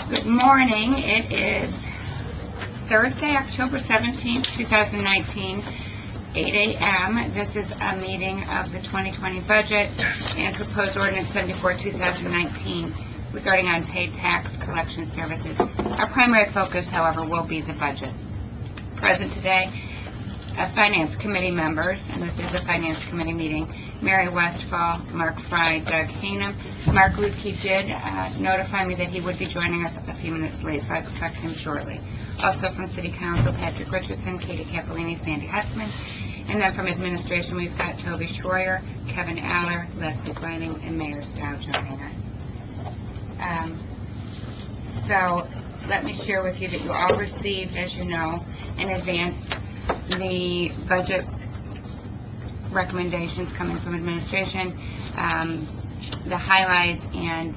Good morning. It is Thursday, October 17th, 2019, 8 a.m. This is a meeting of the 2020 budget and proposed ordinance 74, 2019 regarding unpaid tax collection services. Our primary focus, however, will be the budget. Present today, Finance Committee members, and this is a Finance Committee meeting: Mary Westfall, Mark Fry, Doug Hanum. Mark Lukey did notify me that he would be joining us a few minutes late, so I expect him shortly. Also from City Council, Patrick Richardson, Katie Capolini, Sandy Hessman. And then from Administration, we've got Toby Schroyer, Kevin Aller, Leslie Grining, and Mayor Stow joining us. So let me share with you that you all received, as you know, in advance, the budget recommendations coming from Administration, the highlights, and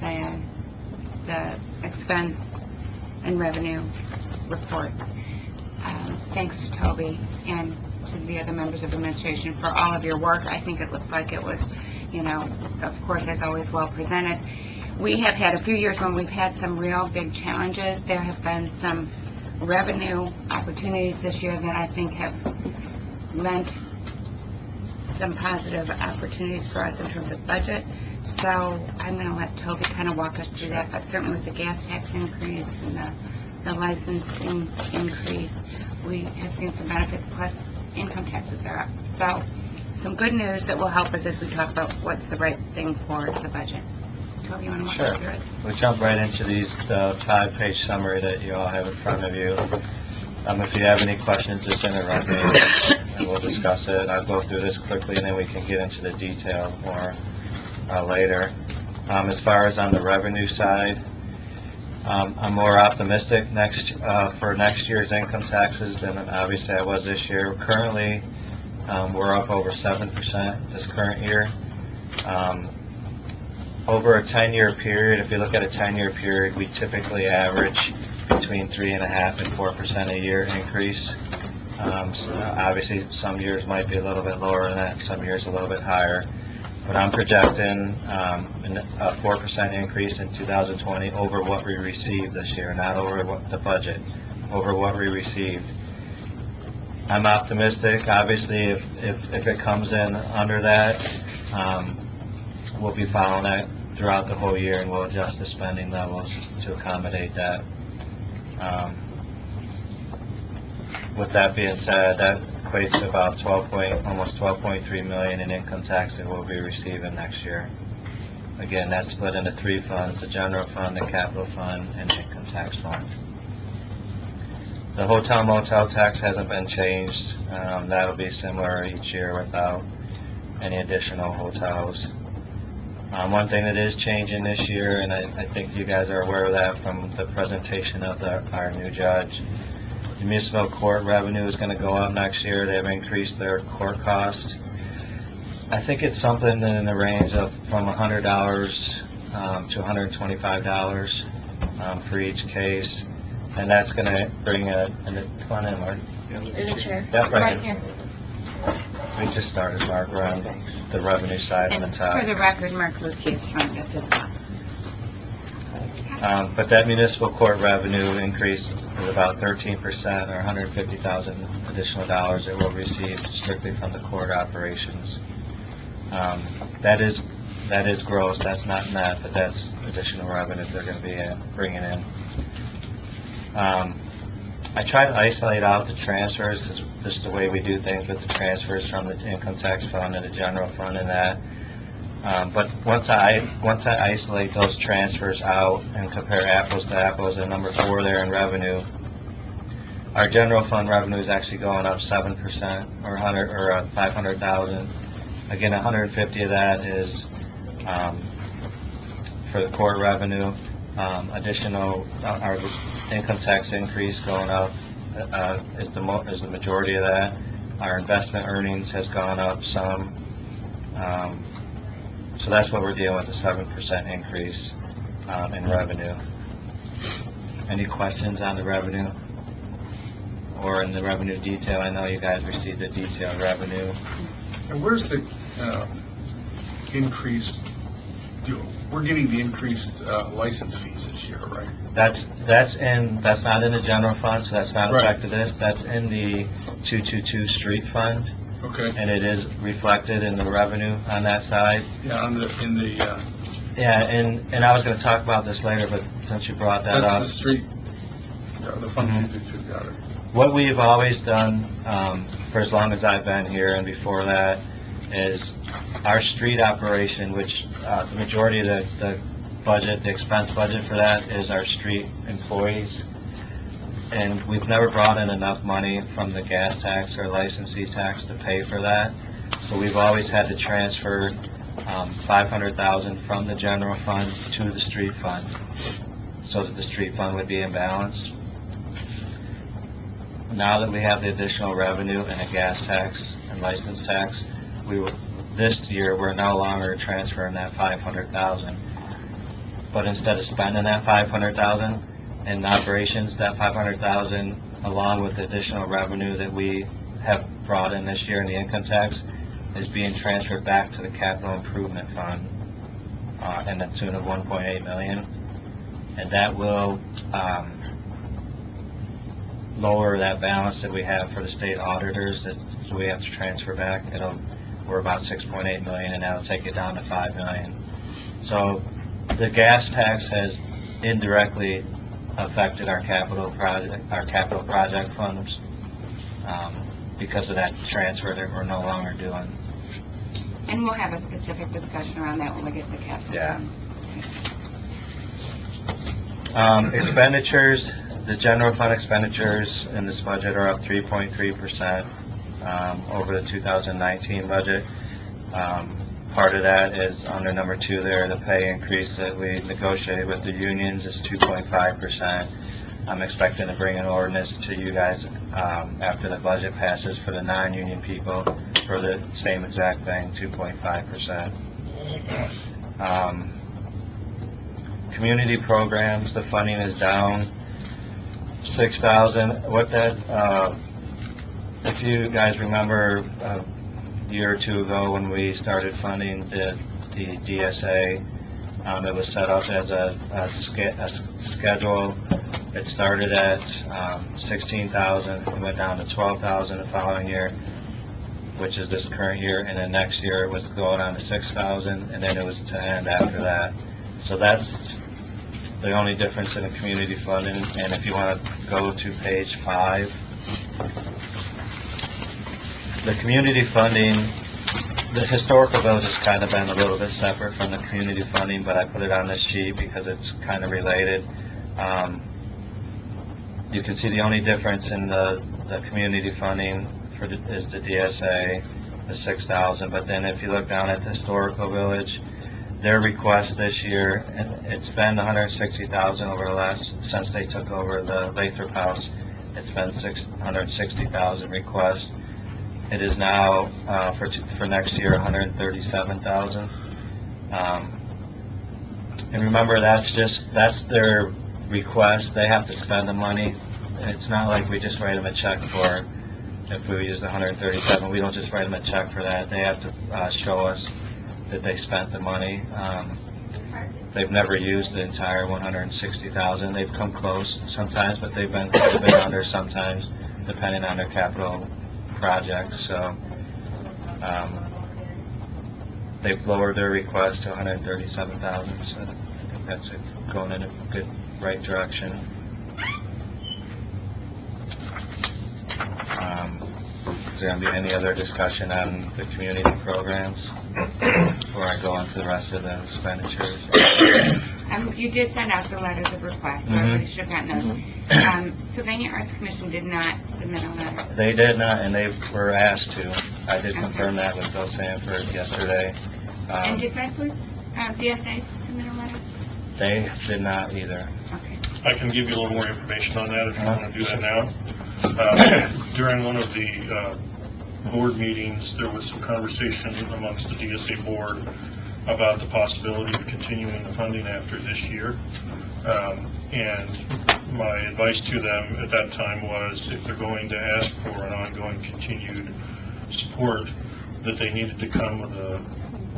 the expense and revenue report. Thanks to Toby and to the other members of Administration for all of your work. I think it looked like it was, of course, as always, well presented. We have had a few years when we've had some real big challenges. There have been some revenue opportunities this year that I think have lent some positive opportunities for us in terms of budget. So I'm going to let Toby kind of walk us through that. But certainly with the gas tax increase and the licensing increase, we have seen some benefits, plus income taxes are up. So some good news that will help us as we talk about what's the right thing for the budget. Toby, you want to walk us through it? We'll jump right into these 5-page summary that you all have in front of you. If you have any questions, just interrupt me and we'll discuss it. I'll go through this quickly and then we can get into the detail more later. As far as on the revenue side, I'm more optimistic for next year's income taxes than obviously I was this year. Currently, we're up over 7% this current year. Over a 10-year period, if you look at a 10-year period, we typically average between 3.5% and 4% a year increase. So obviously, some years might be a little bit lower than that, some years a little bit higher. But I'm projecting a 4% increase in 2020 over what we received this year, not over the budget, over what we received. I'm optimistic. Obviously, if it comes in under that, we'll be following that throughout the whole year, and we'll adjust the spending levels to accommodate that. With that being said, that equates to about almost $12.3 million in income tax that we'll be receiving next year. Again, that's split into 3 funds: the general fund, the capital fund, and the income tax fund. The hotel motel tax hasn't been changed. That'll be similar each year without any additional hotels. One thing that is changing this year, and I think you guys are aware of that from the presentation of our new judge, the municipal court revenue is going to go up next year. They've increased their court costs. I think it's something in the range of from $100 to $125 for each case, and that's going to bring come on in, Mark. There's a chair. Yep, right here. We just started, Mark. We're on the revenue side on the top. For the record, Mark Lukey is joining us as well. But that municipal court revenue increase is about 13%, or $150,000 additional dollars that we'll receive strictly from the court operations. That is gross. That's not net, but that's additional revenue they're going to be bringing in. I try to isolate out the transfers, because just the way we do things with the transfers from the income tax fund and the general fund and that. But once I isolate those transfers out and compare apples to apples, and number 4 there in revenue, our general fund revenue is actually going up 7%, or $500,000. Again, 150 of that is for the court revenue. Additional, our income tax increase going up is the majority of that. Our investment earnings has gone up some. So that's what we're dealing with, a 7% increase in revenue. Any questions on the revenue or in the revenue detail? I know you guys received the detailed revenue. And where's the increased? We're getting the increased license fees this year, right? That's not in the general fund, so that's not Right. affected this. That's in the 222 street fund, Okay, and it is reflected in the revenue on that side. yeah, in the, Yeah, and I was gonna talk about this later, but since you brought that that's up. the street, yeah, the Fund Mhm. 222, got it. What we've always done, for as long as I've been here and before that, is our street operation, which, the majority of the budget, the expense budget for that is our street employees. And we've never brought in enough money from the gas tax or licensee tax to pay for that. So we've always had to transfer, 500,000 from the general fund to the street fund, so that the street fund would be in balance. Now that we have the additional revenue and a gas tax and license tax, this year, we're no longer transferring that 500,000. But instead of spending that 500,000 in operations, that 500,000, along with the additional revenue that we have brought in this year in the income tax, is being transferred back to the capital improvement fund, in the tune of 1.8 million. And that will, lower that balance that we have for the state auditors that we have to transfer back. We're about 6.8 million, and that'll take it down to 5 million. So the gas tax has indirectly affected our capital project funds, because of that transfer that we're no longer doing. And we'll have a specific discussion around that when we get to capital. Yeah. Expenditures, the general fund expenditures in this budget are up 3.3%, over the 2019 budget. Part of that is under number 2 there, the pay increase that we negotiated with the unions is 2.5%. I'm expecting to bring an ordinance to you guys, after the budget passes for the non-union people for the same exact thing, 2.5%. Community programs, the funding is down 6,000. What that, if you guys remember a year or two ago when we started funding the DSA, it was set up as a schedule. It started at 16,000, it went down to 12,000 the following year, which is this current year, and then next year it was going on to 6,000, and then it was to end after that. So that's the only difference in the community funding. And if you want to go to page 5, the community funding, the historical village has kind of been a little bit separate from the community funding, but I put it on this sheet because it's kind of related. You can see the only difference in the community funding is the DSA, the 6,000. But then if you look down at the historical village, their request this year, and it's been 160,000 over the since they took over the Lathrop House. It's been 160,000 requests. It is now, for next year, 137,000. And remember, that's their request. They have to spend the money. It's not like we just write them a check for it. If we use the 137, we don't just write them a check for that. They have to show us that they spent the money. They've never used the entire 160,000. They've come close sometimes, but they've been under sometimes, depending on their capital projects. So they've lowered their request to 137,000. So I think that's going in a good, right direction. Is there going to be any other discussion on the community programs before I go into the rest of the expenditures? You did send out the letters of request, so everybody should have gotten those. Sylvania Arts Commission did not submit a letter. They did not, and they were asked to. I did confirm that with Bill Sanford yesterday. And did Bedford DSA submit a letter? They did not either. Okay. I can give you a little more information on that if you want to do that now. During one of the board meetings, there was some conversation amongst the DSA board about the possibility of continuing the funding after this year. And my advice to them at that time was, if they're going to ask for an ongoing continued support, that they needed to come with a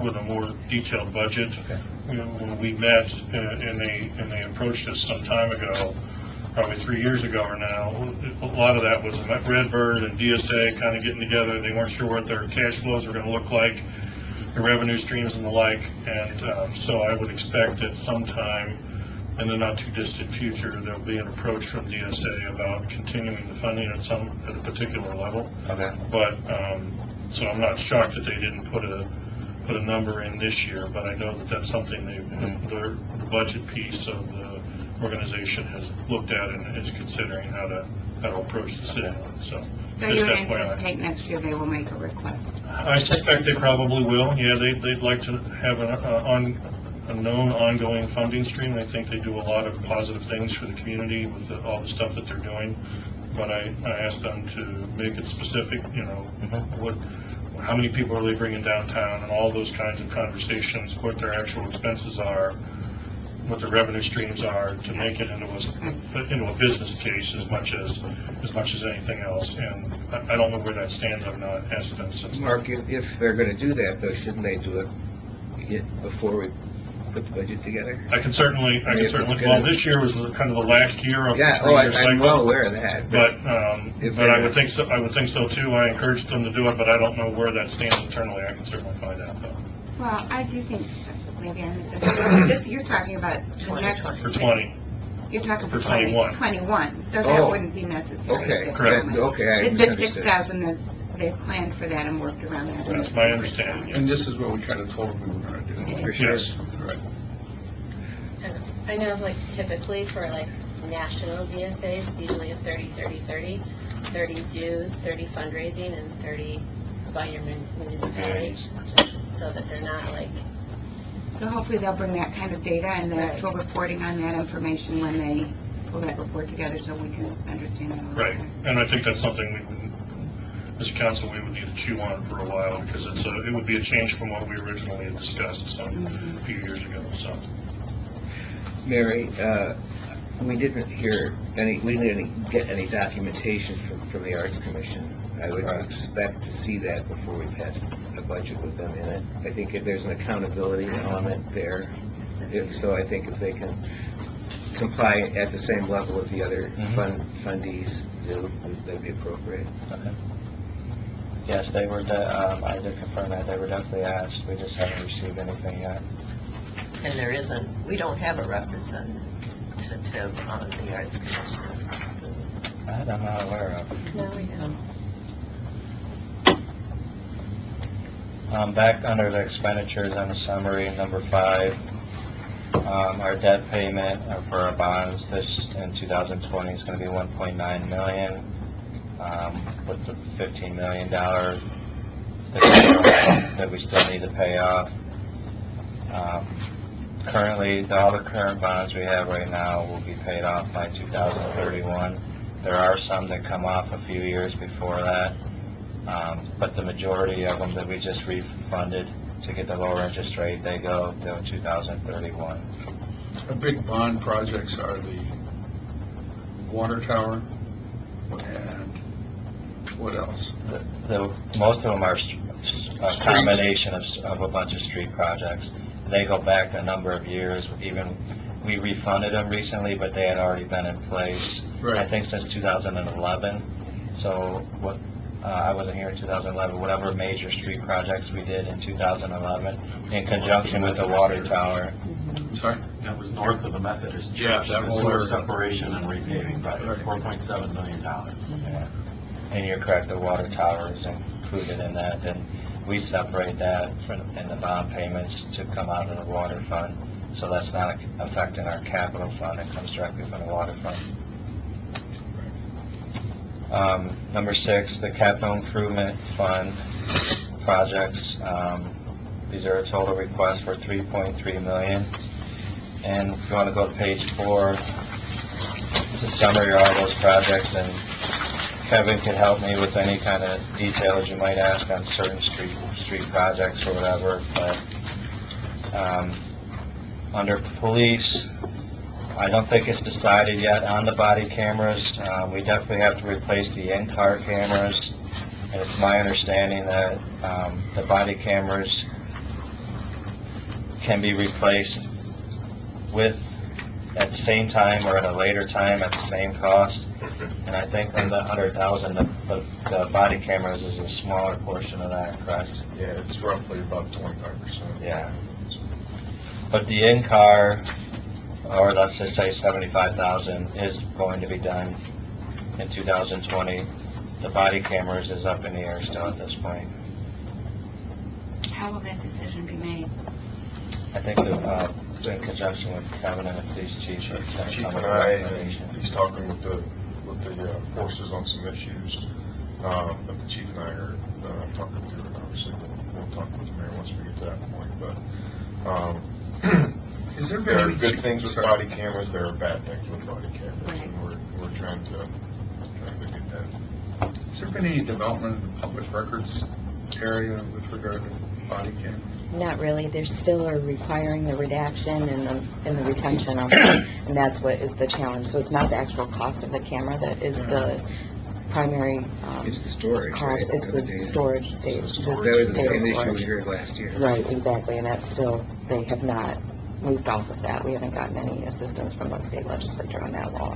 with a more detailed budget. You know, when we met and they approached us some time ago, probably 3 years ago or now, a lot of that was Redbird and DSA kind of getting together. They weren't sure what their cash flows were going to look like, the revenue streams and the like, and so I would expect that sometime in the not too distant future, there'll be an approach from DSA about continuing the funding at a particular level. Okay. But, so I'm not shocked that they didn't put a number in this year, but I know that that's something the budget piece of the organization has looked at and is considering how to approach the city. So So just you would FYI. anticipate next year they will make a request? I suspect they probably will. Yeah, they'd like to have a known ongoing funding stream. I think they do a lot of positive things for the community with all the stuff that they're doing. But I asked them to make it specific, you know, how many people are they bringing downtown, and all those kinds of conversations, what their actual expenses are, what the revenue streams are, to make it into a business case as much as anything else. And I don't know where that stands. I've not asked them since. Mark, if they're going to do that, though, shouldn't they do it before we put the budget together? I can certainly, well, this year was kind of the last year of the Yeah, 3-year cycle. I'm well aware of that. But I would think so. I would think so too. I encouraged them to do it, but I don't know where that stands internally. I can certainly find out though. Well, I do think, again, you're talking about the next. For 20, You're talking for for 21. 21, so that Oh. wouldn't be necessary. Okay, at this correct. moment. Okay, I The misunderstood. 6,000 is, they've planned for that and worked around that. That's my understanding. Yes. And this is what we kind of told them we were going to do. For sure. Yes. Right. I know, like, typically for, like, national DSAs, it's usually a 30-30-30. 30 dues, 30 fundraising, and 30 by your municipality, so that they're not, like, So hopefully they'll bring that kind of data and the actual reporting on that information when they pull that report together so we can understand it all. Right. And I think that's something we would, as a council, we would need to chew on for a while because it would be a change from what we originally had discussed a few years ago. So. Mary, we didn't get any documentation from the Arts Commission. I would expect to see that before we pass a budget with them in it. I think if there's an accountability element there, so I think if they can comply at the same level of the other fundees do, that'd be appropriate. Okay. Yes, they were, I did confirm that, they were definitely asked, we just haven't received anything yet. And we don't have a representative on the Arts Commission. That I'm not aware of. no, we don't. Back under the expenditures on the summary, number 5, our debt payment for our bonds in 2020 is going to be $1.9 million, with the $15 million that we still need to pay off. Currently, all the current bonds we have right now will be paid off by 2031. There are some that come off a few years before that, but the majority of them that we just refunded to get the lower interest rate, they go till 2031. Our big bond projects are the water tower and what else? Most of them are a combination of a bunch of street projects. They go back a number of years. Even we refunded them recently, but they had already been in place, Right. I think, since 2011. So I wasn't here in 2011. Whatever major street projects we did in 2011, in conjunction with the water tower. Sorry? That was north of the Methodist Yeah, Church. that The was sewer where- separation and repaving project, $4.7 million. Yeah. And you're correct, the water tower is included in that. And we separate that in the bond payments to come out of the water fund. So that's not affecting our capital fund. It comes directly from the water fund. Number 6, the capital improvement fund projects. These are a total request for $3.3 million. And if you want to go to page 4, it's a summary of all those projects, and Kevin can help me with any kind of details you might ask on certain street projects or whatever. But under police, I don't think it's decided yet on the body cameras. We definitely have to replace the in-car cameras, and it's my understanding that the body cameras can be replaced at the same time or at a later time at the same cost. And I think on the 100,000, the body cameras is a smaller portion of that, correct? Yeah, it's roughly about 25%. Yeah. But the in-car, or let's just say 75,000, is going to be done in 2020. The body cameras is up in the air still at this point. How will that decision be made? I think in conjunction with Kevin and the police chief, it's going to Chief come and with a I, recommendation. he's talking with the forces on some issues, but the chief and I are talking through it. Obviously, we'll talk with the mayor once we get to that point. But Is there there are been good things with body cameras. There are bad things with body cameras, Right. and we're trying to get that. Has there been any development in the public records area with regard to body cameras? Not really. They still are requiring the redaction and the retention of it, and that's what is the challenge. So it's not the actual cost of the camera that is the primary It's the storage, right? cost. It's the storage state. That was the same issue storage. we heard last year. Right, exactly, and that's still, they have not moved off of that. We haven't gotten any assistance from the state legislature on that law.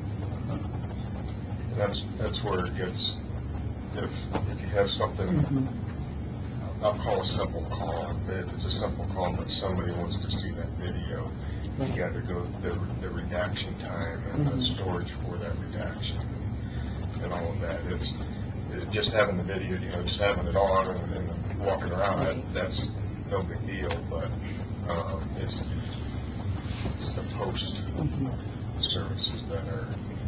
That's where it gets. If you have something. I'll call a simple call. If it's a simple call, but somebody wants to see that video, you got to go the redaction time and the storage for that redaction and all of that. It's just having the video, just having it on and walking around. That's no big deal, but it's the post services that are.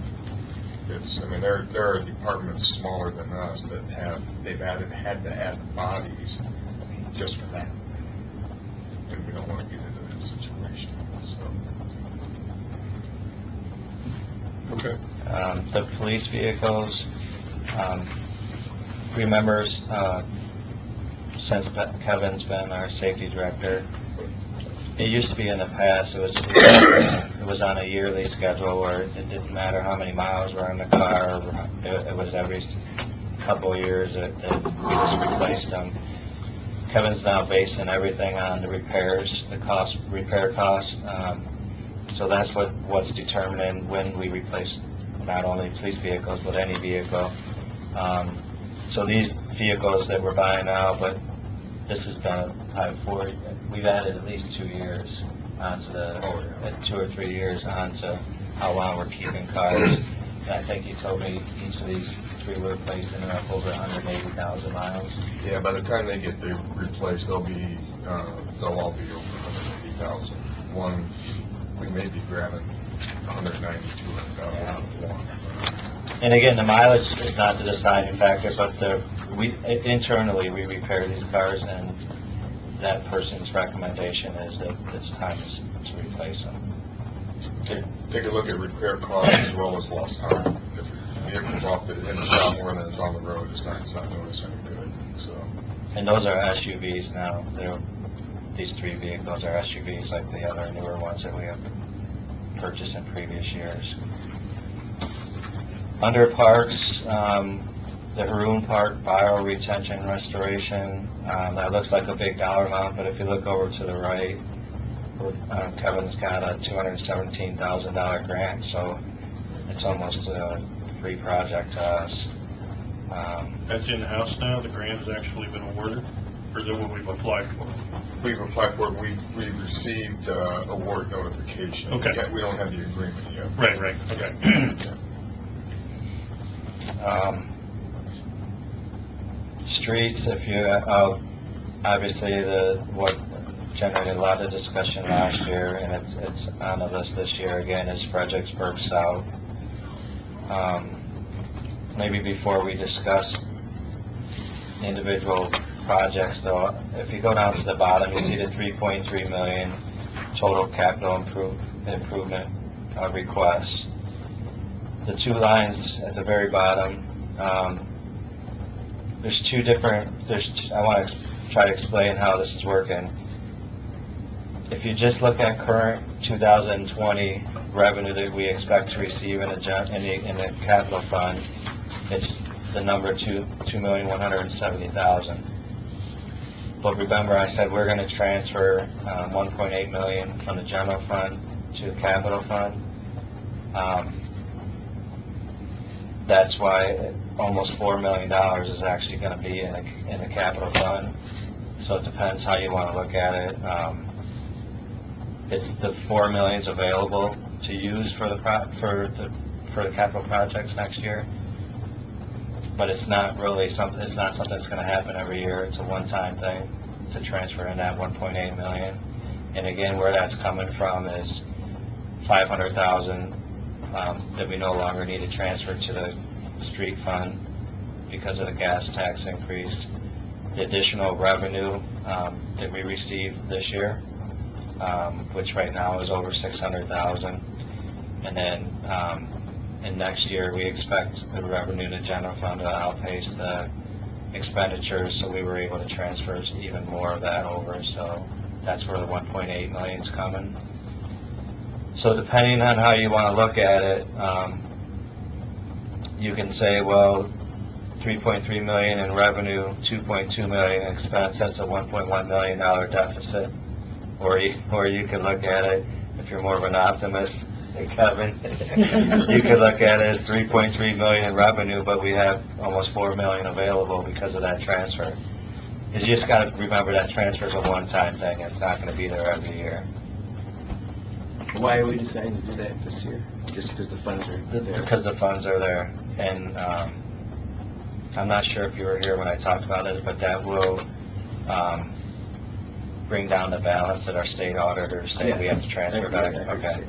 There are departments smaller than us that had to add the bodies just for that, and we don't want to get into that situation. So, okay. The police vehicles, remember, since Kevin's been our safety director, it used to be in the past, it was on a yearly schedule where it didn't matter how many miles were in the car, it was every couple of years that we just replaced them. Kevin's now basing everything on the repairs, repair costs, so that's what's determining when we replace not only police vehicles, but any vehicle. So these vehicles that we're buying now, but this has been we've added at least 2 years onto 2 or 3 years onto how long we're keeping cars. And I think you told me each of these 3 we're replacing are up over 180,000 miles. Yeah, by the time they get replaced, they'll all be over 180,000. One, we may be grabbing 190, 200,000. And again, the mileage is not the deciding factor, but internally we repair these cars, and that person's recommendation is that it's time to replace them. Take a look at repair costs as well as lost time. If your vehicle's off in the shop more than it's on the road, it's not doing us any good. So. And those are SUVs now. These 3 vehicles are SUVs like the other newer ones that we have purchased in previous years. Under parks, the Haroon Park Bioretention Restoration, that looks like a big dollar amount, but if you look over to the right, Kevin's got a $217,000 grant, so it's almost a free project to us. That's in-house now? The grant has actually been awarded? Or is that what we've applied for? We've applied for it. We've received award notification. Okay. We don't have the agreement yet. Right, okay. Streets, obviously what generated a lot of discussion last year, and it's on the list this year again, is Fredericksburg South. Maybe before we discuss individual projects, though, if you go down to the bottom, you see the $3.3 million total capital improvement requests. The 2 lines at the very bottom, there's 2 different, I want to try to explain how this is working. If you just look at current 2020 revenue that we expect to receive in the capital fund, it's the number $2,170,000. But remember, I said we're gonna transfer 1.8 million from the general fund to the capital fund. That's why almost $4 million is actually gonna be in the capital fund. So it depends how you wanna look at it. It's the 4 million's available to use for the capital projects next year. But it's not really something, it's not something that's gonna happen every year. It's a one-time thing to transfer in that 1.8 million. And again, where that's coming from is 500,000 that we no longer need to transfer to the street fund because of the gas tax increase. The additional revenue that we received this year, which right now is over 600,000. And then in next year, we expect the revenue to general fund to outpace the expenditures, so we were able to transfer even more of that over. So that's where the 1.8 million is coming. So depending on how you want to look at it, you can say, well, 3.3 million in revenue, 2.2 million in expense, that's a $1.1 million deficit. Or you can look at it, if you're more of an optimist, hey Kevin, you could look at it as 3.3 million in revenue, but we have almost 4 million available because of that transfer. You just got to remember that transfer is a one-time thing. It's not going to be there every year. Why are we deciding to do that this year? Just because the funds are there? Because the funds are there. And I'm not sure if you were here when I talked about it, but that will bring down the balance that our state auditors say we have to transfer back. Okay.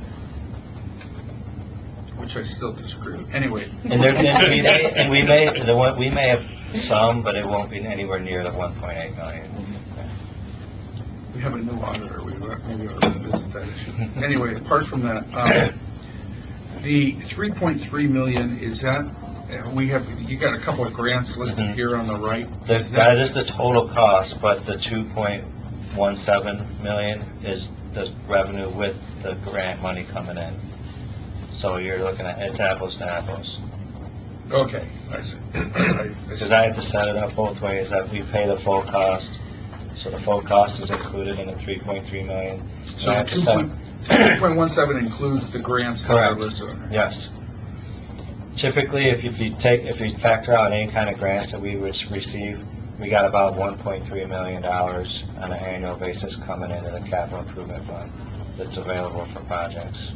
Which I still disagree with. Anyway. And we may have some, but it won't be anywhere near the 1.8 million. We have a new auditor. We maybe ought to revisit that issue. Anyway, apart from that, the 3.3 million, is that, you got a couple of grants listed here on the right. That is the total cost, but the 2.17 million is the revenue with the grant money coming in. So you're looking at, it's apples to apples. Okay, I see. Because I have to set it up both ways, that we pay the full cost. So the full cost is included in the 3.3 million. So the 2.17 includes the grants that are listed. Yes. Typically, if you factor out any kind of grants that we would receive, we got about $1.3 million on an annual basis coming into the capital improvement fund that's available for projects.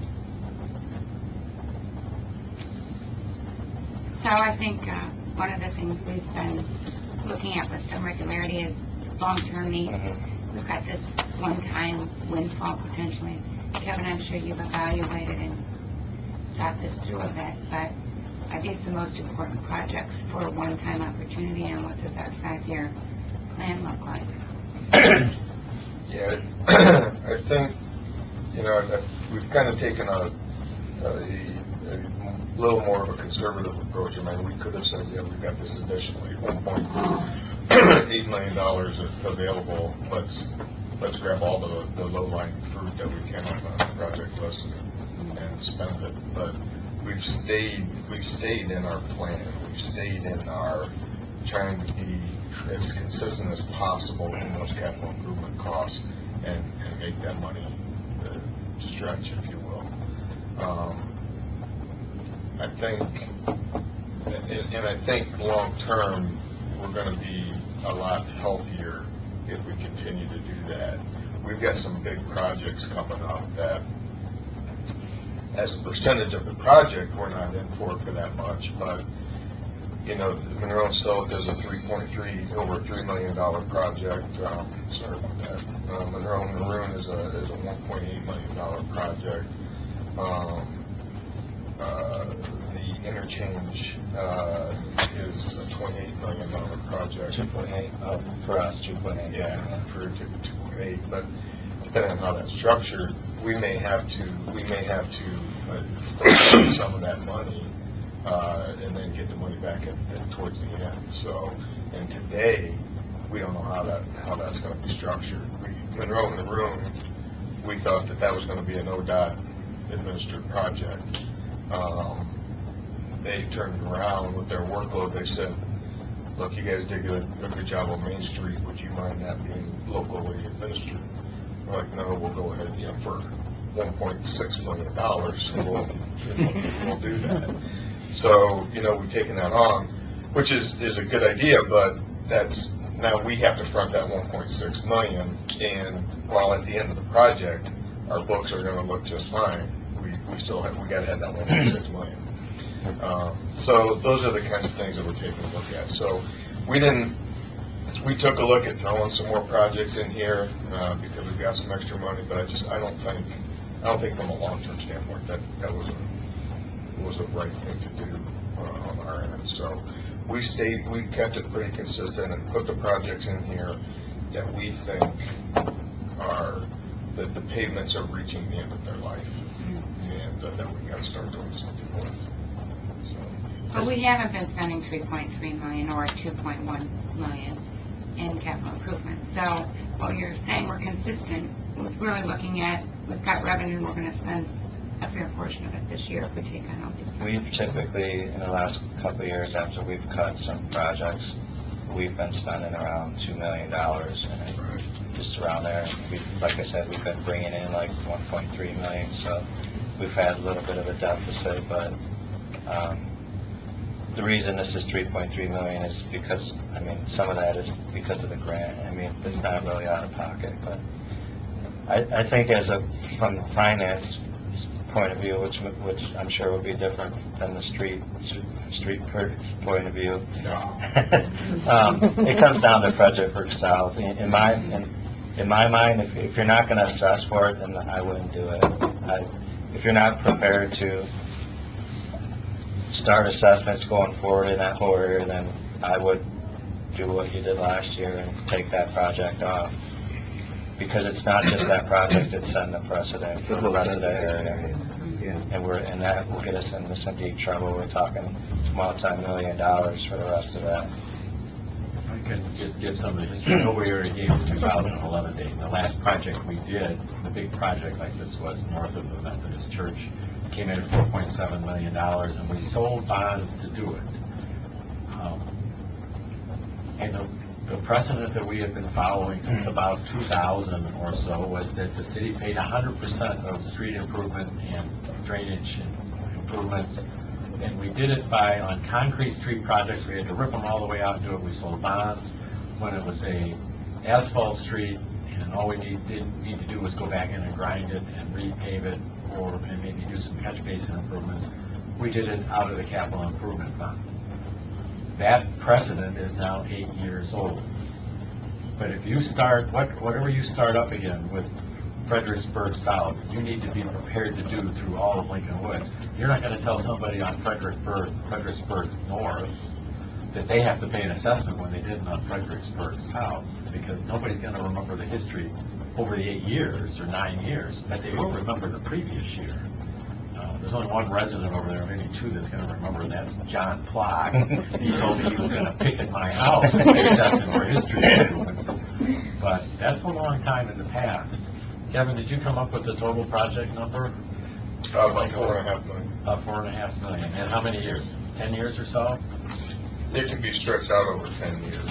So I think one of the things we've been looking at with some regularity is long-term needs. We've got this one-time windfall potentially. Kevin, I'm sure you've evaluated and thought this through a bit, but are these the most important projects for a one-time opportunity, and what does our 5-year plan look like? Yeah, I think, that we've kind of taken a little more of a conservative approach. I mean, we could have said, we've got this additionally $1.8 million available. Let's grab all the low-lying fruit that we can on the project list and spend it. But we've stayed in our plan. We've stayed in our trying to be as consistent as possible in those capital improvement costs and make that money stretch, if you will. I think long term we're going to be a lot healthier if we continue to do that. We've got some big projects coming up that, as a percentage of the project, we're not in for that much, but Monroe and Stoic is a over $3 million project. Sorry about that. Monroe and Maroon is a $1.8 million project. The interchange is a $28 million project. 2.8 for us, 2.8. Yeah, for 2.8. But depending on how that's structured, we may have to front some of that money and then get the money back towards the end. So, and today we don't know how that's going to be structured. Monroe and Maroon, we thought that was going to be an ODOT administered project. They turned around with their workload. They said, look, you guys did a good job on Main Street, would you mind that being locally administered? We're like, no, we'll go ahead, for $1.6 million, we'll do that. So, we've taken that on, which is a good idea, but now we have to front that 1.6 million, and while at the end of the project, our books are gonna look just fine, we gotta have that 1.6 million. So those are the kinds of things that we're taking a look at. So we took a look at throwing some more projects in here, because we've got some extra money, but I don't think from a long-term standpoint that was the right thing to do on our end. So we kept it pretty consistent and put the projects in here that we think that the pavements are reaching the end of their life, and that we got to start doing something with. So, But we haven't been spending 3.3 million or 2.1 million in capital improvements. So what you're saying we're consistent was really looking at, we've got revenue and we're going to spend a fair portion of it this year if we take on all these. We've typically, in the last couple of years after we've cut some projects, we've been spending around $2 million, and just around there. Like I said, we've been bringing in like 1.3 million, so we've had a little bit of a deficit, but the reason this is 3.3 million is because, some of that is because of the grant. It's not really out of pocket, but I think from the finance point of view, which I'm sure would be different than the street point of view. It comes down to Fredericksburg South. In my mind, if you're not going to assess for it, then I wouldn't do it. If you're not prepared to start assessments going forward in that whole area, then I would do what you did last year and take that project off. Because it's not just that project, it's setting the precedent for the rest of the area. And that will get us into some deep trouble. We're talking multi-million dollars for the rest of that. I can just give some of the history. I know we already gave the 2011 date. The last project we did, the big project like this, was north of the Methodist Church. It came in at $4.7 million, and we sold bonds to do it. And the precedent that we have been following since about 2000 or so was that the city paid 100% of street improvement and drainage improvements, and we did it on concrete street projects. We had to rip them all the way out and do it. We sold bonds. When it was a asphalt street, and all we didn't need to do was go back in and grind it and repave it, and maybe do some catch basin improvements, we did it out of the capital improvement fund. That precedent is now 8 years old. But if you start, whatever you start up again with Fredericksburg South, you need to be prepared to do through all of Lincoln Woods. You're not going to tell somebody on Fredericksburg North that they have to pay an assessment when they didn't on Fredericksburg South, because nobody's going to remember the history over the 8 years or 9 years, but they will remember the previous year. There's only one resident over there, maybe two, that's going to remember, and that's John Plock. He told me he was going to picket my house if they assessed him for history improvement. But that's a long time in the past. Kevin, did you come up with the total project number? About $4.5 million. About $4.5 million. And how many years? 10 years or so? It can be stretched out over 10 years.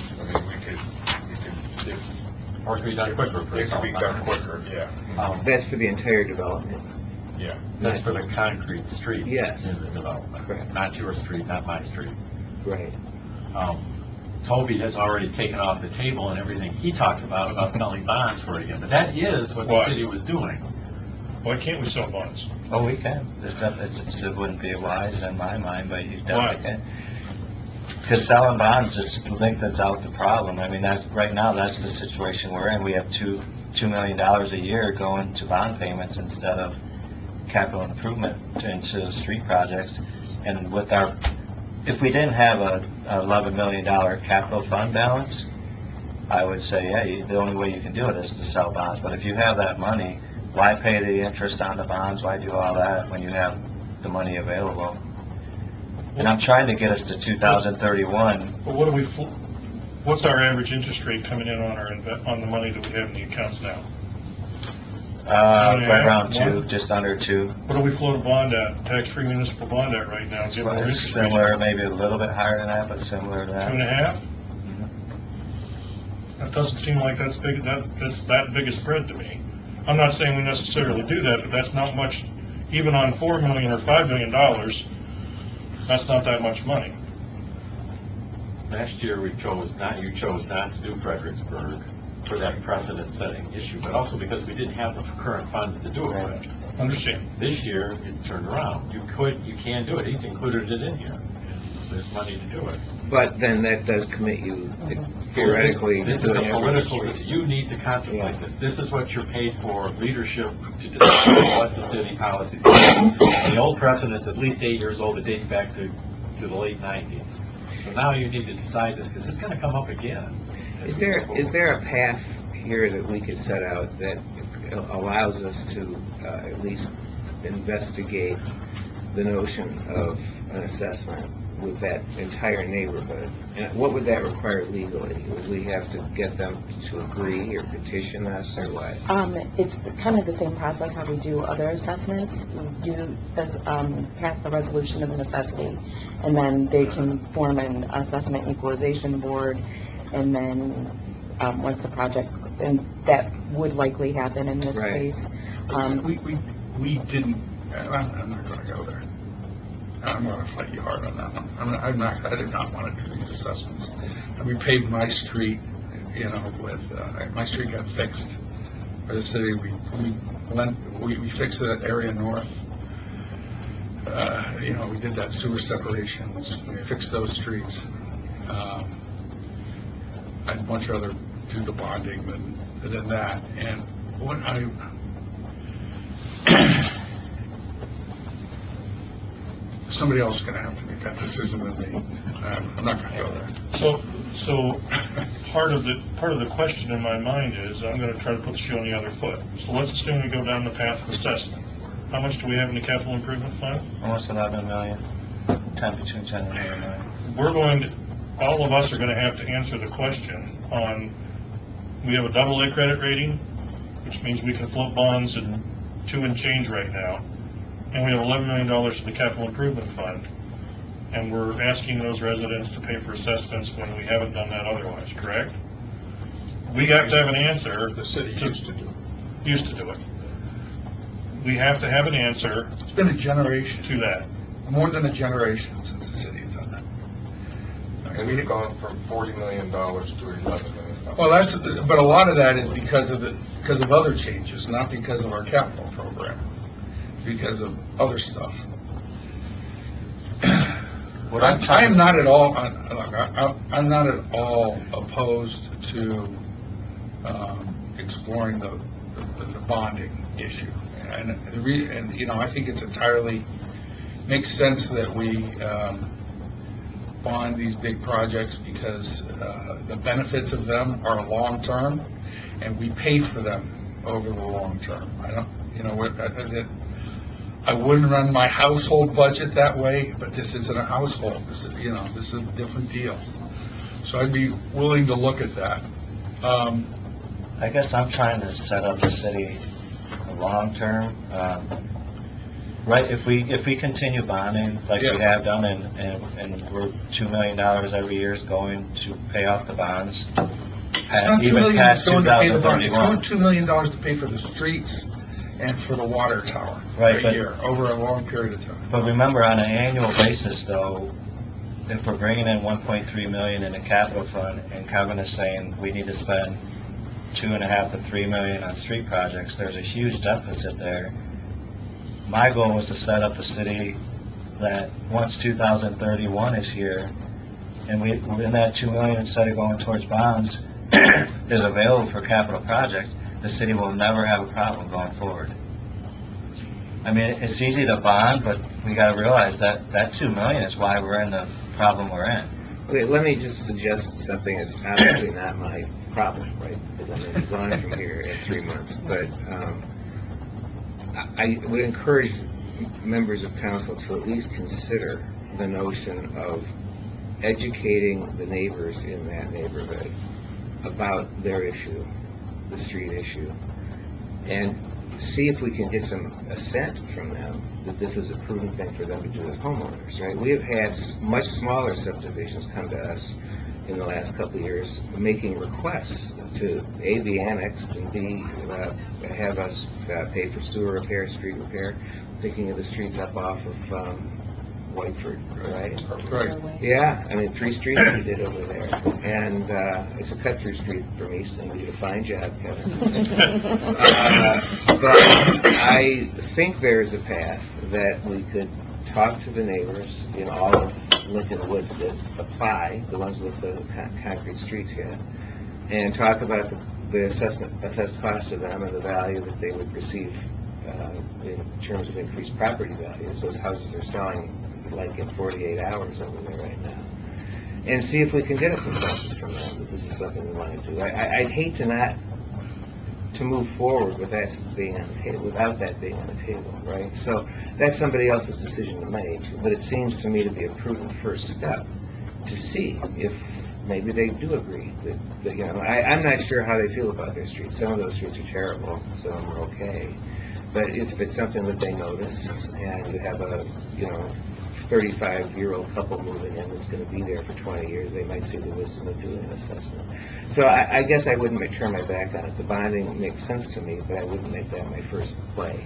Or it could be done quicker. It could be done quicker, yeah. That's for the entire development. Yeah. That's for the concrete streets Yes. in the development. Correct. Not your street, not my street. Right. Toby has already taken off the table and everything he talks about selling bonds for it again. But that is what the city was doing. Why can't we sell bonds? Oh, we can. It wouldn't be wise in my mind, but you definitely can. Because selling bonds just lengthens out the problem. Right now that's the situation we're in. We have $2 million a year going to bond payments instead of capital improvement into street projects. And if we didn't have a $11 million capital fund balance, I would say, the only way you can do it is to sell bonds. But if you have that money, why pay the interest on the bonds? Why do all that when you have the money available? And I'm trying to get us to 2031. But what's our average interest rate coming in on the money that we have in the accounts now? Right around 2, just under 2. What do we float a bond at, tax-free municipal bond at right now? Similar, maybe a little bit higher than that, but similar to that. 2.5? That doesn't seem like that's that big a spread to me. I'm not saying we necessarily do that, but that's not much, even on $4 million or $5 million, that's not that much money. Last year, you chose not to do Fredericksburg for that precedent-setting issue, but also because we didn't have the current funds to do it with. Understand? This year, it's turned around. You can do it. He's included it in here. There's money to do it. But then that does commit you theoretically. This is a political decision. You need to contemplate this. This is what you're paid for, leadership, to decide what the city policies are. The old precedent's at least 8 years old. It dates back to the late 90s. So now you need to decide this, because it's going to come up again. Is there a path here that we could set out that allows us to at least investigate the notion of an assessment with that entire neighborhood? And what would that require legally? Would we have to get them to agree or petition us or what? It's kind of the same process how we do other assessments. You pass the resolution of necessity, and then they can form an assessment equalization board, and then once the project, and that would likely happen in this Right. case. We didn't, I'm not going to go there. I'm going to fight you hard on that one. I did not want to do these assessments. We paved my street, my street got fixed by the city. We fixed that area north. We did that sewer separations. We fixed those streets. I'd much rather do the bonding than that. And what somebody else is going to have to make that decision than me. I'm not going to go there. So part of the question in my mind is, I'm going to try to put the shoe on the other foot. So let's assume we go down the path of assessment. How much do we have in the capital improvement fund? Almost 11 million, between 10 and 11 million. All of us are going to have to answer the question on, we have a AA credit rating, which means we can float bonds at 2 and change right now. And we have $11 million in the capital improvement fund, and we're asking those residents to pay for assessments when we haven't done that otherwise, correct? We have to have an answer. The city used to do it. Used to do it. We have to have an answer. It's been a generation. To that. More than a generation since the city has done that. And we've gone from $40 million to $11 million. Well, but a lot of that is because of other changes, not because of our capital program. Because of other stuff. I'm not at all. I'm not at all opposed to exploring the bonding issue, and I think it's entirely makes sense that we bond these big projects because the benefits of them are long term, and we pay for them over the long term. I wouldn't run my household budget that way, but this isn't a household. This is a different deal. So I'd be willing to look at that. I guess I'm trying to set up the city long term. Right, if we continue bonding like we have done, and we're $2 million every year is going to pay off the bonds, even past 2031. It's going $2 million to pay for the streets and for the water tower a year, over a long period of time. But remember, on an annual basis, though, if we're bringing in $1.3 million in the capital fund, and Kevin is saying we need to spend $2.5 to $3 million on street projects, there's a huge deficit there. My goal was to set up a city that once 2031 is here, and in that $2 million, instead of going towards bonds, is available for capital projects, the city will never have a problem going forward. I mean, it's easy to bond, but we got to realize that $2 million is why we're in the problem we're in. Okay, let me just suggest something that's obviously not my problem, right? Because I'm going to be gone from here in 3 months. But I would encourage members of council to at least consider the notion of educating the neighbors in that neighborhood about their issue, the street issue, and see if we can get some assent from them that this is a prudent thing for them to do as homeowners, right? We have had much smaller subdivisions come to us in the last couple of years making requests to A, be annexed, and B, have us pay for sewer repair, street repair, thinking of the streets up off of Whiteford, right? Right. Yeah, I mean, 3 streets we did over there, and it's a cut-through street for me, so you did a fine job, Kevin. But I think there's a path that we could talk to the neighbors in all of Lincoln Woods that apply, the ones with the concrete streets yet, and talk about the assessed cost of them and the value that they would receive in terms of increased property values. Those houses are selling like in 48 hours over there right now. And see if we can get a consensus from them that this is something we want to do. I'd hate to move forward with that being on the table, without that being on the table, right? So that's somebody else's decision to make, but it seems to me to be a prudent first step to see if maybe they do agree that I'm not sure how they feel about their streets. Some of those streets are terrible, some of them are okay. But if it's something that they notice, and you have a 35-year-old couple moving in that's going to be there for 20 years, they might see the wisdom of doing an assessment. So I guess I wouldn't turn my back on it. The bonding makes sense to me, but I wouldn't make that my first play.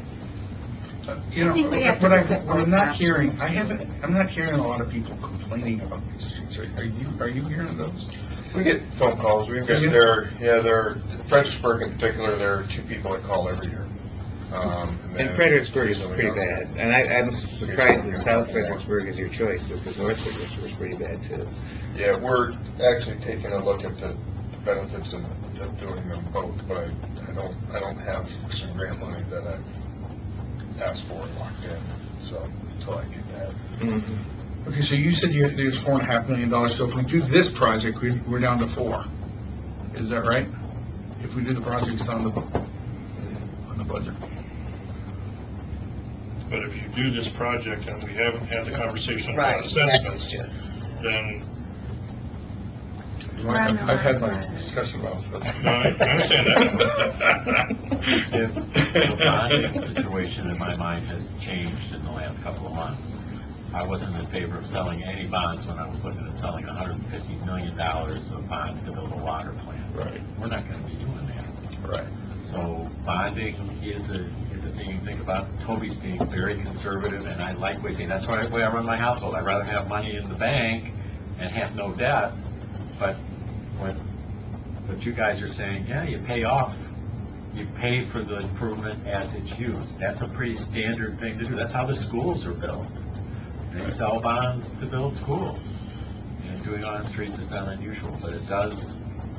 What I'm not hearing, I'm not hearing a lot of people complaining about these streets. Are you hearing those? We get phone calls. We've got Fredericksburg in particular, there are 2 people that call every year. And Fredericksburg is pretty bad. And I'm surprised that South Fredericksburg is your choice, because North Fredericksburg is pretty bad too. Yeah, we're actually taking a look at the benefits of doing them both, but I don't have some grant money that I've asked for and locked in, so until I get that. Mm-hmm. Okay, so you said there's $4.5 million. So if we do this project, we're down to 4. Is that right? If we do the projects on the budget. But if you do this project and we haven't had the conversation Right. about assessments, then, I've had my discussion about assessment. no, I understand that. The bonding situation in my mind has changed in the last couple of months. I wasn't in favor of selling any bonds when I was looking at selling $150 million of bonds to build a water plant. Right. We're not going to be doing that. Right. So bonding is a thing you think about. Toby's being very conservative, and I like what he's saying. That's the way I run my household. I'd rather have money in the bank and have no debt. But what you guys are saying, yeah, you pay for the improvement as it's used. That's a pretty standard thing to do. That's how the schools are built. They sell bonds to build schools. And doing it on streets is not unusual, but it does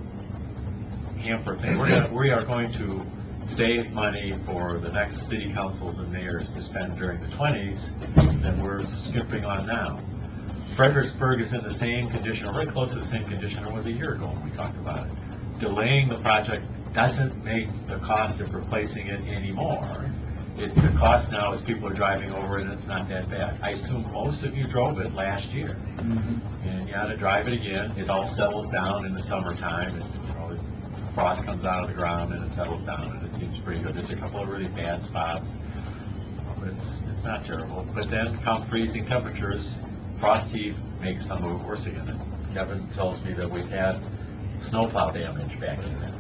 hamper things. We are going to save money for the next city councils and mayors to spend during the 20s than we're skipping on now. Fredericksburg is in the same condition, or very close to the same condition it was a year ago when we talked about it. Delaying the project doesn't make the cost of replacing it anymore. The cost now is people are driving over it, and it's not that bad. I assume most of you drove it last year, and you ought to drive it again. It all settles down in the summertime, and frost comes out of the ground and it settles down, and it seems pretty good. There's a couple of really bad spots, but it's not terrible. But then come freezing temperatures, frost heave makes some of it worse again. And Kevin tells me that we've had snowplow damage back in there.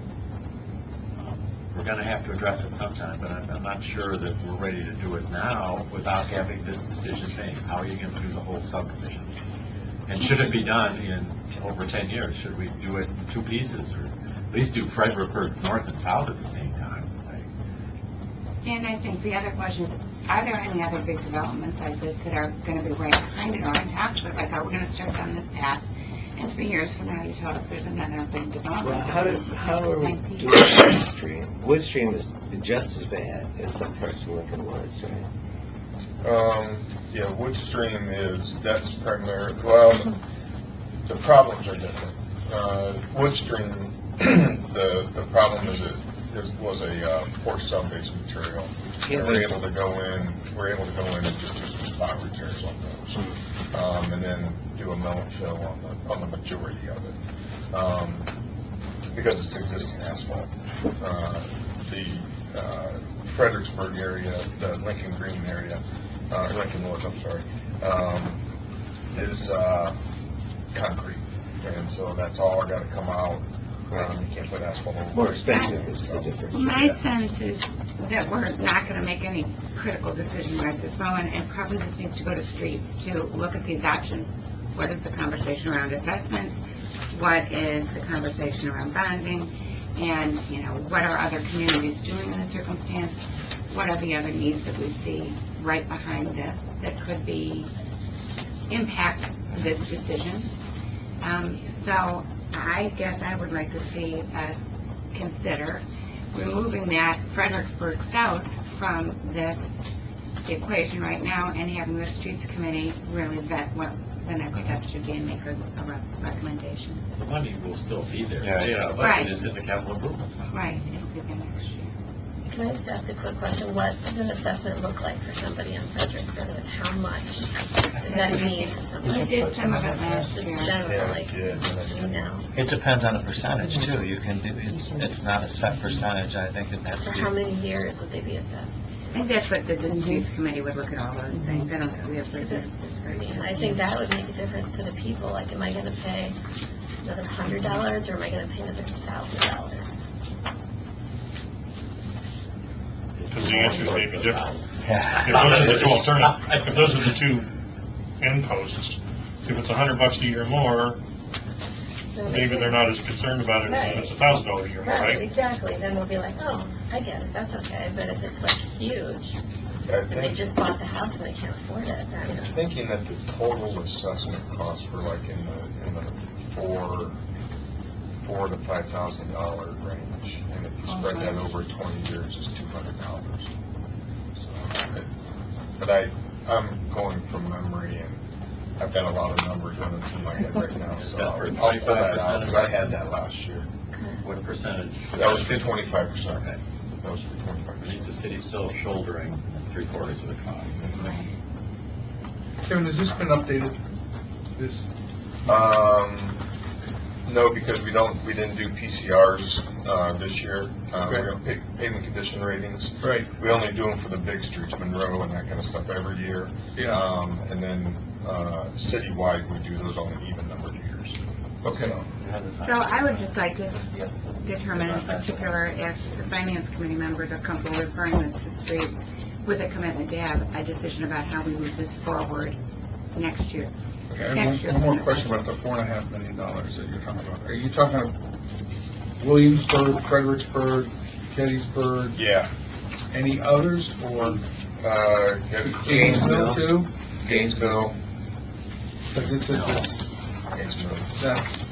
We're going to have to address it sometime, but I'm not sure that we're ready to do it now without having this decision made. How are you going to do the whole subdivision? And should it be done in over 10 years? Should we do it in 2 pieces, or at least do Fredericksburg North and South at the same time? Right? And I think the other question is, are there any other big developments like this that are going to be right behind it or on top of it? Like, are we going to start down this path, and 3 years from now you tell us there's another big development? Well, how are we doing Woodstream? Woodstream is just as bad as some parts of Lincoln Woods, right? Yeah, Woodstream that's primarily, well, the problems are different. Woodstream, the problem is it was a porch cell-based material. We're able to go in and just do some spot repairs on those, and then do a mill and fill on the majority of it, because it's existing asphalt. The Fredericksburg area, the Lincoln Green area, Lincoln Woods, I'm sorry, is concrete. and so that's all got to come out. You can't put asphalt over. More expensive is the difference. My sense is that we're not going to make any critical decision right this moment, and probably this needs to go to streets to look at these options. What is the conversation around assessment? What is the conversation around bonding? And, what are other communities doing in this circumstance? What are the other needs that we see right behind this that could impact this decision? So I guess I would like to see us consider removing that Fredericksburg South from this equation right now and having the Streets Committee really vet what the next step should be and make a recommendation. The money will still be there. Yeah. Right. It's in the capital improvement fund. Right, it'll be the next year. Can I just ask a quick question? What does an assessment look like for somebody in Fredericksburg? Like, how much does that mean to We somebody? did some of it last Just year. general, like, It depends on the percentage too. You can do, it's not a set percentage. I think it has For to how be. many years would they be assessed? I think that's what the Streets Committee would look at all those things. I don't think we have the answers I right mean, now. I think that would make a difference to the people. Like, am I going to pay another $100 or am I going to pay another $1,000? Because the answers may be different. Yeah. If those are the two alternatives, if those are the two end posts, if it's $100 a year more, maybe they're not as concerned about it as if it's $1,000 a year more, Right, right? exactly. Then we'll be like, oh, I get it, that's okay. But if it's like huge, I and they think, just bought the house and they can't afford it, I'm then thinking that the total assessment costs for like in the $4,000 to $5,000 range, and if you spread that over 20 years, it's $200. So, but I'm going from memory, and I've got a lot of numbers running through my head right now, so Except for I'll pull that out, 25% because I had that last year. What percentage? That was for 25%. That was for 25%. Means the city's still shouldering 3/4 of the cost. Kevin, has this been updated? This, No, because we didn't do PCRs this year. Okay. We're going to pick pavement condition ratings. right, We only do them for the big streets, Monroe and that kind of stuff every year. yeah, And then citywide, we do those on an even numbered years. okay. So I would just like to determine in particular if the Finance Committee members are comfortable referring this to streets with a commitment to have a decision about how we move this forward next year. Okay, I have one more question about the $4.5 million that you're talking about. Are you talking about Williamsburg, Fredericksburg, Gettysburg, Yeah. any others, or Gainesville, too? Gainesville, Because it's that,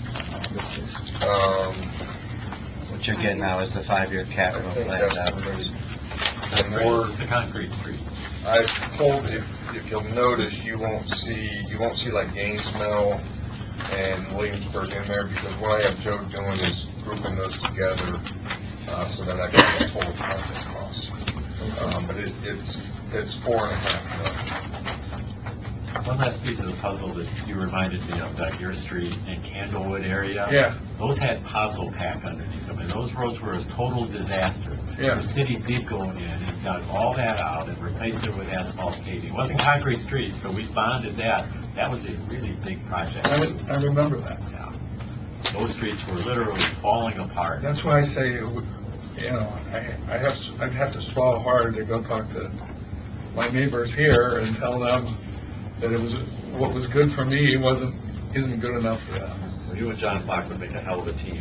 What you're getting now is the 5-year I capital think plan. that's That what was- the more It's a concrete street. I pulled, if you'll notice, you won't see like Gainesville and Williamsburg in there, because what I have Joe doing is grouping those together, so that I get the total project cost. But it's 4.5 million. One last piece of the puzzle that you reminded me of, that your street and Candlewood area. yeah, Those had Pozzo pack underneath them, and those roads were a total disaster. Yeah. The city did go in and dug all that out and replaced it with asphalt paving. It wasn't concrete streets, but we bonded that. That was a really big project. I remember that. Yeah. Those streets were literally falling apart. That's why I say, I'd have to swallow hard to go talk to my neighbors here and tell them that what was good for me isn't good enough for them. Well, you and John Block would make a hell of a team.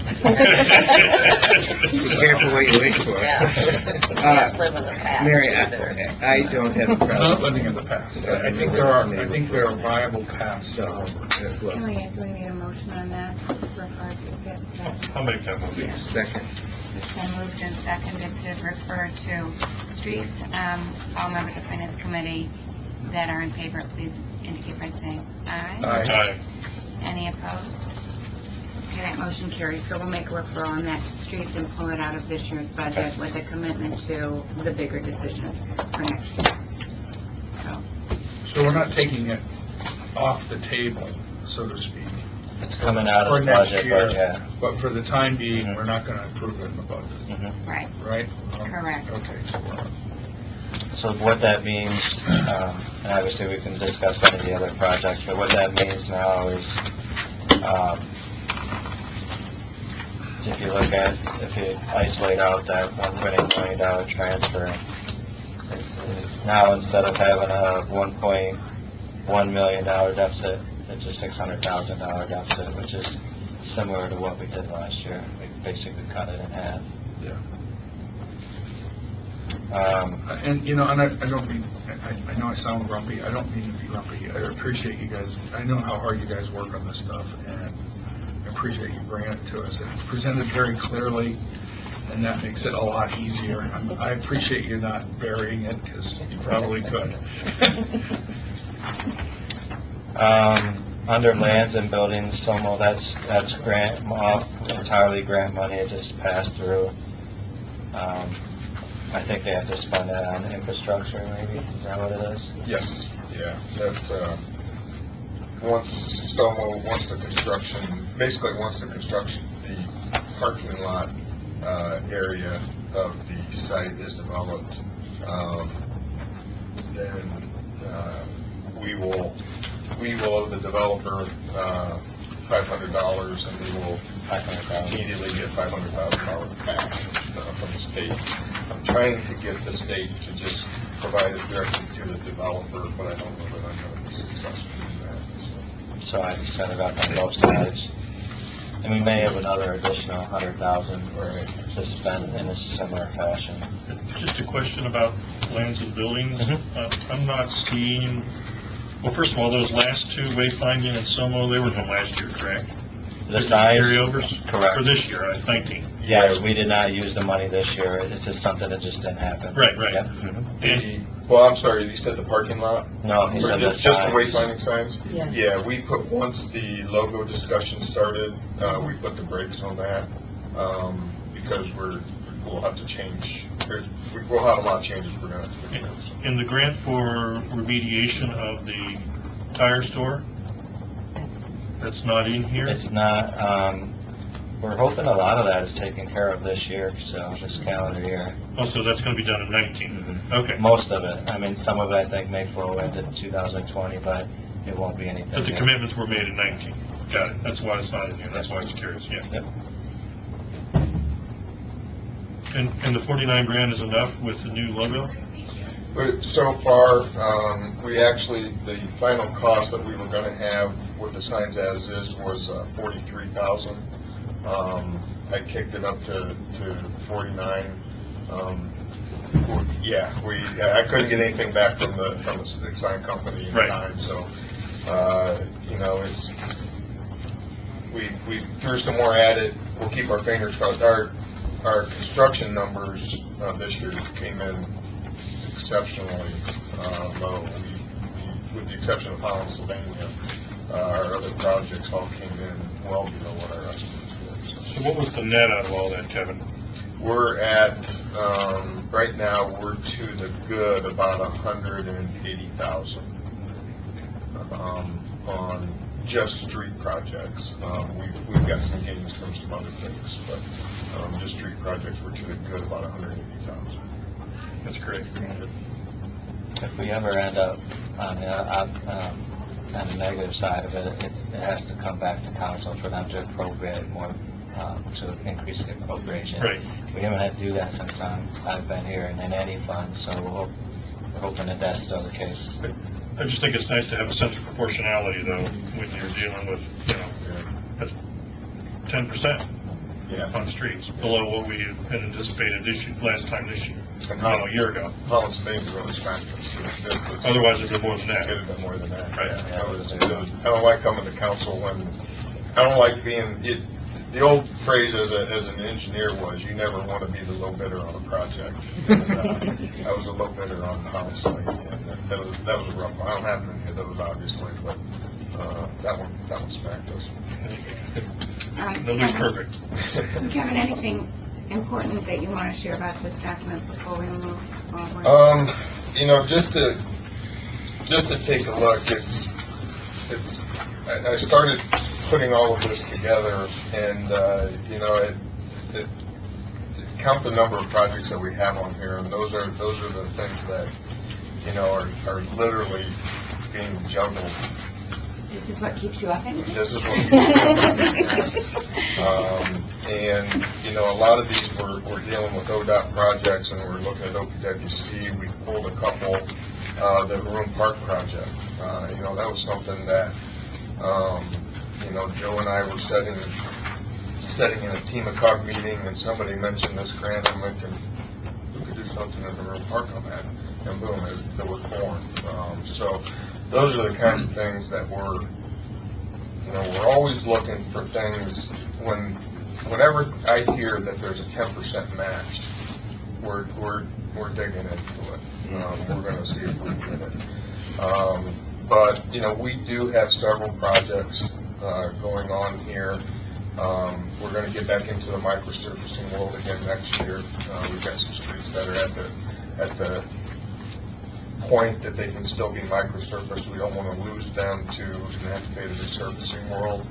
Be careful what you wish for. Can't live in the past Mary, either. I don't have a problem. Not living in the past. I think there are viable paths. So, Do we need a motion on that? Refer to it. I'll make that motion. second. It's been moved and seconded to refer to streets. All members of Finance Committee that are in favor, please indicate by saying aye. Aye. Any opposed? Okay, that motion carries. So we'll make a referral on that to streets and pull it out of this year's budget with a commitment to the bigger decision for next year. So we're not taking it off the table, so to speak. It's coming out For of the next budget, year. but yeah. But for the time being, we're not going to approve it in the budget, Right, right? correct. Okay, so So what that means, and obviously we can discuss some of the other projects, but what that means now is If you look at, if you isolate out that $1.8 million transfer, now instead of having a $1.1 million deficit, it's a $600,000 deficit, which is similar to what we did last year. We basically cut it in half. Yeah. And, you know, and I don't mean, I know I sound grumpy. I don't mean to be grumpy. I appreciate you guys. I know how hard you guys work on this stuff, and I appreciate you bringing it to us. It's presented very clearly, and that makes it a lot easier. I appreciate you not burying it, because you probably could. Under lands and buildings, SOMO, that's grant, entirely grant money. It just passed through. I think they have to spend that on infrastructure, maybe. Is that what it is? Yes, yeah. That, once the construction, basically once the parking lot area of the site is developed, then we will owe the developer $500, and we will immediately get $500,000 back from the state. I'm trying to get the state to just provide it directly to the developer, but I don't know that I'm going to be successful in that. So I set it up on both sides. And we may have another additional $100,000 to spend in a similar fashion. Just a question about lands and buildings. I'm not seeing, well, first of all, those last two, wayfinding and SOMO, they were from last year, correct? The size? Carryovers? Correct. For this year, I'm thinking. Yes, we did not use the money this year. It's just something that just didn't happen. Right. Yep. Well, I'm sorry, you said the parking lot? No, he said the Just the signs. wayfinding signs? Yes. Yeah, we put, once the logo discussion started, we put the brakes on that, because we'll have to change, we'll have a lot of changes we're going to have to do. In the grant for remediation of the tire store, that's not in here? It's not, we're hoping a lot of that is taken care of this year, so this calendar year. Oh, so that's going to be done in 19? Okay. Most of it. I mean, some of it I think may flow into 2020, but it won't be anything. But the new. commitments were made in 19. Got it. That's why it's not in here. That's why I was curious, yeah. Yep. And the 49 grand is enough with the new logo? But so far, we actually, the final cost that we were going to have with the signs as is was $43,000. I kicked it up to 49. I couldn't get anything back from the sign company in time, so you know, we threw some more at it. We'll keep our fingers crossed. Our construction numbers this year came in exceptionally low. With the exception of Holland, Sylvania, our other projects all came in well below what our estimates were. So what was the net out of all that, Kevin? We're at, right now, we're to the good about $180,000 on just street projects. We've got some gains from some other things, but just street projects, we're to the good about $180,000. That's great. If we ever end up on the negative side of it, it has to come back to council for them to appropriate more, to increase the appropriation. Right. We haven't had to do that since I've been here in any fund, so we're hoping that that's still the case. I just think it's nice to have a sense of proportionality, though, when you're dealing with, you know, that's 10% on streets, below what we had anticipated last time this year, a year ago. Holland Spain really smacked us. Otherwise, it'd be more than that. It would have been more than that. Right. Yeah. I don't like coming to council when, I don't like being, the old phrase as an engineer was, you never want to be the low bidder on a project. And, I was a low bidder on the Holland Spain, and that was a rough one. I don't have any of those, obviously, but that one smacked us. Nobody's perfect. Kevin, anything important that you want to share about this document before we move forward? You know, just to take a look, I started putting all of this together, and you know, count the number of projects that we have on here, and those are the things that, you know, are literally being juggled This is what keeps you up at night? This is what keeps me up. And, you know, a lot of these we're dealing with ODOT projects, and we're looking at OPWC. We pulled a couple, the Maroon Park project. You know, that was something that, you know, Joe and I were setting in a team of COG meeting, and somebody mentioned this grant. I'm like, we could do something in the Maroon Park on that. And boom, it was born. So those are the kinds of things that we're always looking for things. Whenever I hear that there's a 10% match, we're digging into it. We're going to see if we can get it. But, you know, we do have several projects going on here. We're going to get back into the microsurfacing world again next year. We've got some streets that are at the point that they can still be microsurfaced. We don't want to lose them to the activated resurfacing world.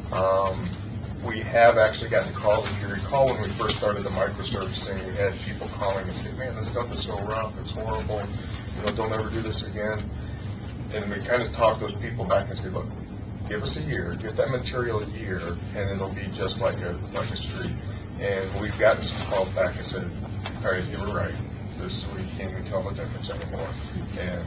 We have actually gotten calls. If you recall, when we first started the microsurfacing, we had people calling and saying, "Man, this stuff is so rough, it's horrible. You know, don't ever do this again." And we kind of talked those people back and said, "Look, give us a year, give that material a year, and it'll be just like a street." And we've gotten some calls back and said, "All right, you were right. We can't even tell the difference anymore." And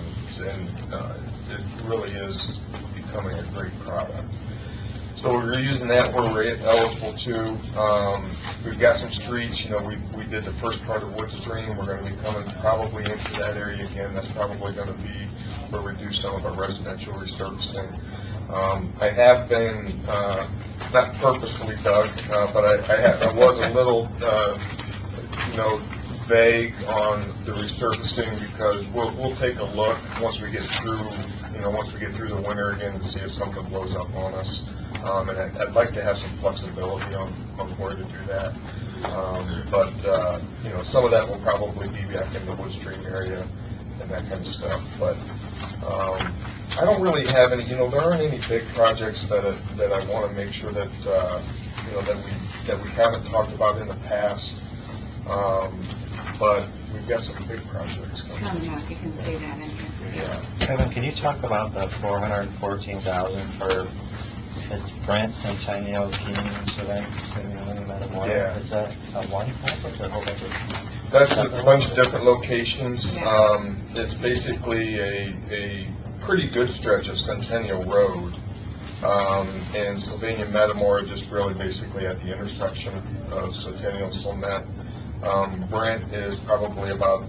it really is becoming a great product. So we're using that where we're eligible to. We've got some streets. You know, we did the first part of Wood Stream. We're going to be coming probably into that area again. That's probably going to be where we do some of our residential resurfacing. I have been not purposefully dug, but I was a little, you know, vague on the resurfacing, because we'll take a look once we get through the winter again and see if something blows up on us. And I'd like to have some flexibility on where to do that. But you know, some of that will probably be back in the Wood Stream area and that kind of stuff. But I don't really have any. You know, there aren't any big projects that I want to make sure that you know, that we haven't talked about in the past. But we've got some big projects coming. You can say that in here. Yeah. Kevin, can you talk about the $414,000 for Brent Centennial Keenan Savannah Metamora? Yeah. Is that a one project or a whole bunch of? That's a bunch of different locations. It's basically a pretty good stretch of Centennial Road. And Sylvania Metamora just really basically at the intersection of Centennial and Silmet. Brent is probably about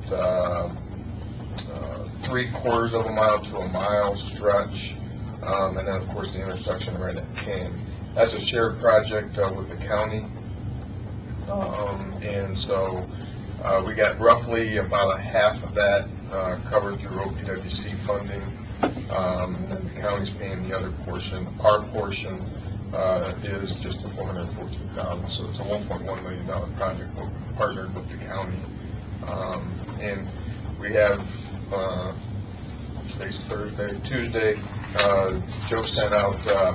3/4 of a mile to a mile stretch. And then, of course, the intersection right at King. That's a shared project with the county. And so we got roughly about a half of that covered through OPWC funding. And then the county's paying the other portion. Our portion is just the $414,000. So it's a $1.1 million project. We're partnered with the county. And we have, today's Thursday, Tuesday, Joe sent out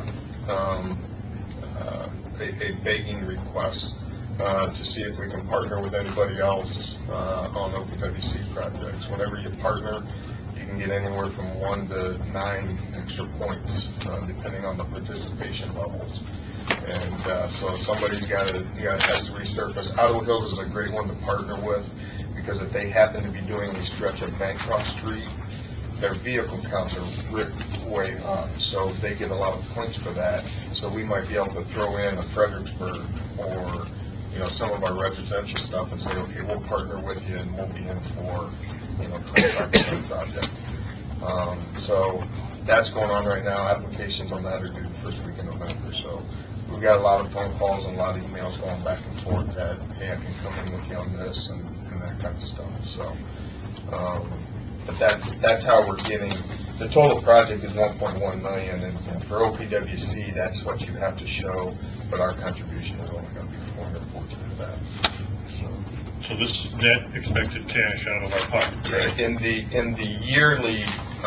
a begging request to see if we can partner with anybody else on OPWC projects. Whenever you partner, you can get anywhere from 1 to 9 extra points, depending on the participation levels. And so if somebody's has to resurface, Ottawa Hills is a great one to partner with, because if they happen to be doing a stretch of Bancroft Street, their vehicle counts are ripped way up, so they get a lot of points for that. So we might be able to throw in a Fredericksburg or, you know, some of our residential stuff and say, okay, we'll partner with you and we'll be in for, you know, 25% project. So that's going on right now. Applications on that are due the first week in November. So we've got a lot of phone calls and a lot of emails going back and forth that, hey, I can come in with you on this and that kind of stuff. So, but that's how we're getting. The total project is $1.1 million, and for OPWC, that's what you have to show. But our contribution is only going to be $414 of that. So this is net expected cash out of our pocket, correct? In the yearly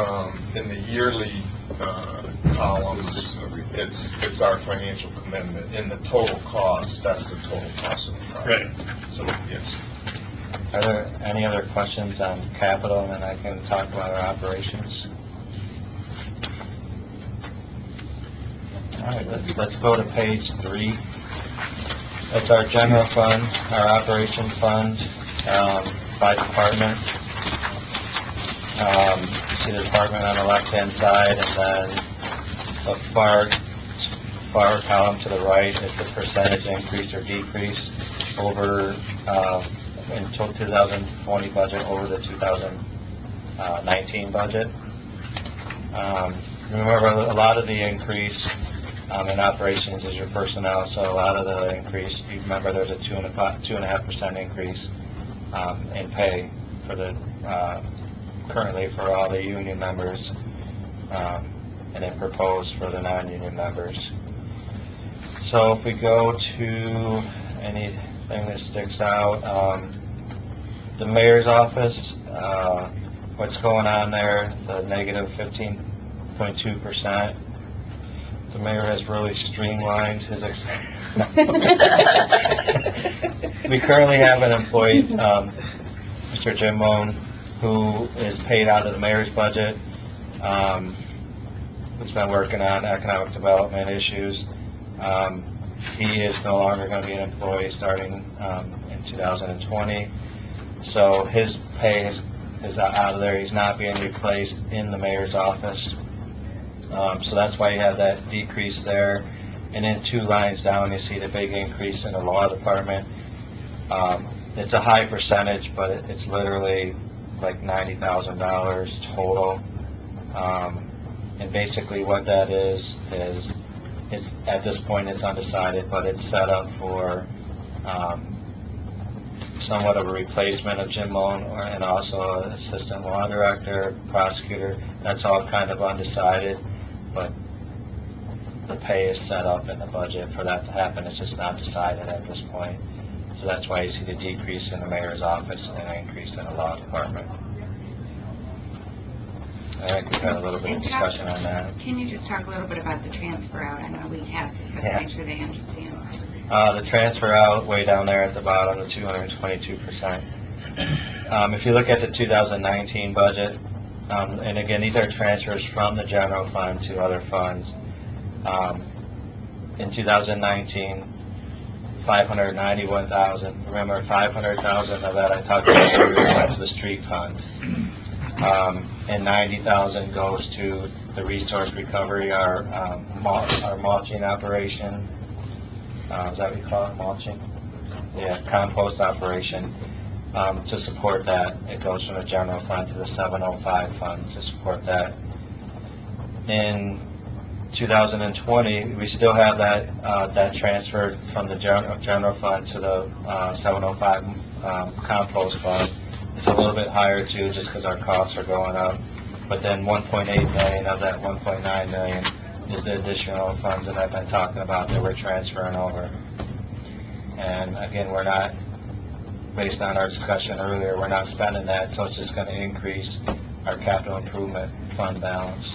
columns, it's our financial commitment. In the total cost, that's the total cost of the project. Right. So yes. Are there any other questions on capital, and then I can talk about our operations? All right, let's go to page 3. That's our general fund, our operations fund, by department. See the department on the left-hand side, and then the far column to the right is the percentage increase or decrease over, in 2020 budget over the 2019 budget. Remember, a lot of the increase in operations is your personnel, so a lot of the increase, you remember there's a 2.5% increase in pay for the currently for all the union members, and then proposed for the non-union members. So if we go to anything that sticks out, the mayor's office, what's going on there, the negative 15.2%. The mayor has really streamlined his we currently have an employee, Mr. Jim Moan, who is paid out of the mayor's budget. He's been working on economic development issues. He is no longer going to be an employee starting in 2020. So his pay is out of there. He's not being replaced in the mayor's office. So that's why you have that decrease there. And then 2 lines down, you see the big increase in the law department. It's a high percentage, but it's literally like $90,000 total. And basically what that is it's at this point it's undecided, but it's set up for somewhat of a replacement of Jim Moan, and also an assistant law director, prosecutor. That's all kind of undecided, but the pay is set up in the budget for that to happen. It's just not decided at this point. So that's why you see the decrease in the mayor's office and an increase in the law department. I think we've had a little bit of discussion on that. Can you just talk a little bit about the transfer out? I know we have discussed, Yeah. make sure they understand. The transfer out way down there at the bottom, the 222%. If you look at the 2019 budget, and again, these are transfers from the general fund to other funds. In 2019, 591,000. Remember, 500,000 of that I talked about earlier went to the street fund. And 90,000 goes to the resource recovery, our mulching operation. Is that what you call it, mulching? Yeah, compost operation. To support that, it goes from the general fund to the 705 fund to support that. In 2020, we still have that transfer from the general fund to the 705 compost fund. It's a little bit higher too, just because our costs are going up. But then 1.8 million of that 1.9 million is the additional funds that I've been talking about that we're transferring over. And again, we're not, based on our discussion earlier, we're not spending that, so it's just going to increase our capital improvement fund balance.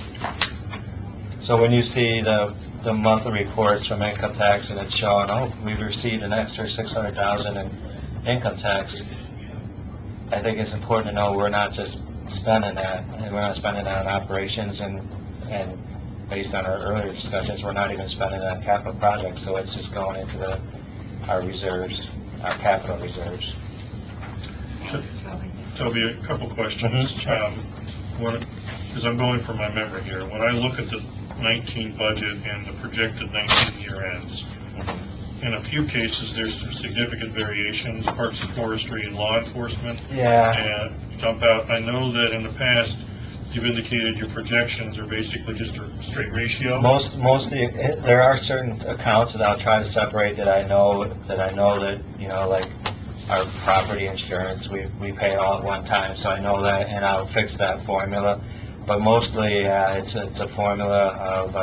So when you see the monthly reports from income tax and it's showing, oh, we've received an extra $600,000 in income tax, I think it's important to know we're not just spending that, and we're not spending that on operations, and based on our earlier discussions, we're not even spending that on capital projects, so it's just going into our reserves, our capital reserves. Toby, a couple questions. Because I'm going from my memory here. When I look at the 19 budget and the projected 19 year ends, in a few cases, there's some significant variations, parks and forestry and law enforcement. Yeah. Jump out. I know that in the past, you've indicated your projections are basically just a straight ratio. Mostly, there are certain accounts that I'll try to separate that I know that, you know, like our property insurance, we pay all at one time, so I know that, and I'll fix that formula. But mostly, it's a formula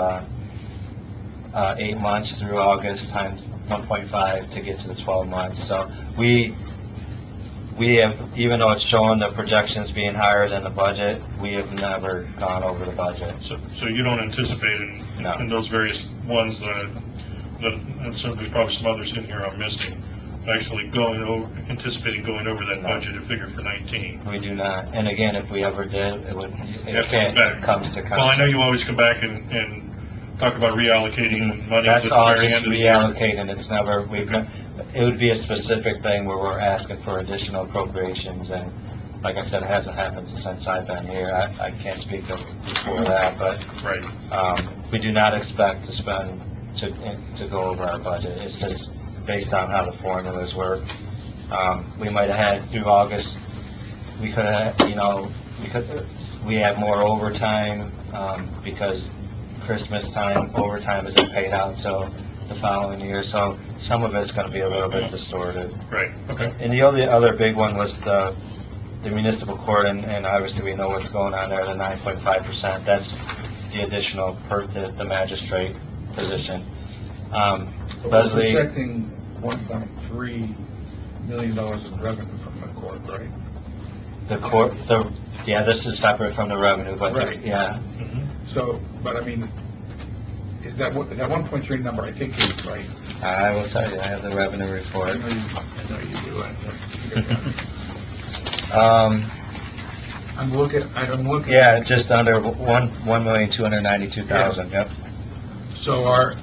of 8 months through August times 1.5 to get to the 12 months. So we have, even though it's showing the projections being higher than the budget, we have never gone over the budget. So you don't anticipate in those various ones that and so there's probably some others in here I'm missing, actually anticipating going over that budgeted figure for 19. We do not. And again, if we ever did, it comes to council. Well, I know you always come back and talk about reallocating money at That's the all very just end of the year. reallocating, it's never, it would be a specific thing where we're asking for additional appropriations, and like I said, it hasn't happened since I've been here. I can't speak of before that, but, Right. we do not expect to spend, to go over our budget. It's just based on how the formulas work. We might have had through August, we could have, we have more overtime, because Christmas time, overtime isn't paid out till the following year, so some of it's gonna be a little bit distorted. Right, okay. And the only other big one was the municipal court, and obviously we know what's going on there, the 9.5%, that's the additional the magistrate position. We're Leslie, projecting $1.3 million in revenue from the court, right? yeah, this is separate from the revenue, but, Right. yeah, So, but I mean, is that 1.3 number, I think is right. I will tell you, I have the revenue I report. know you do. I'm looking. Yeah, just under 1,292,000, yep. So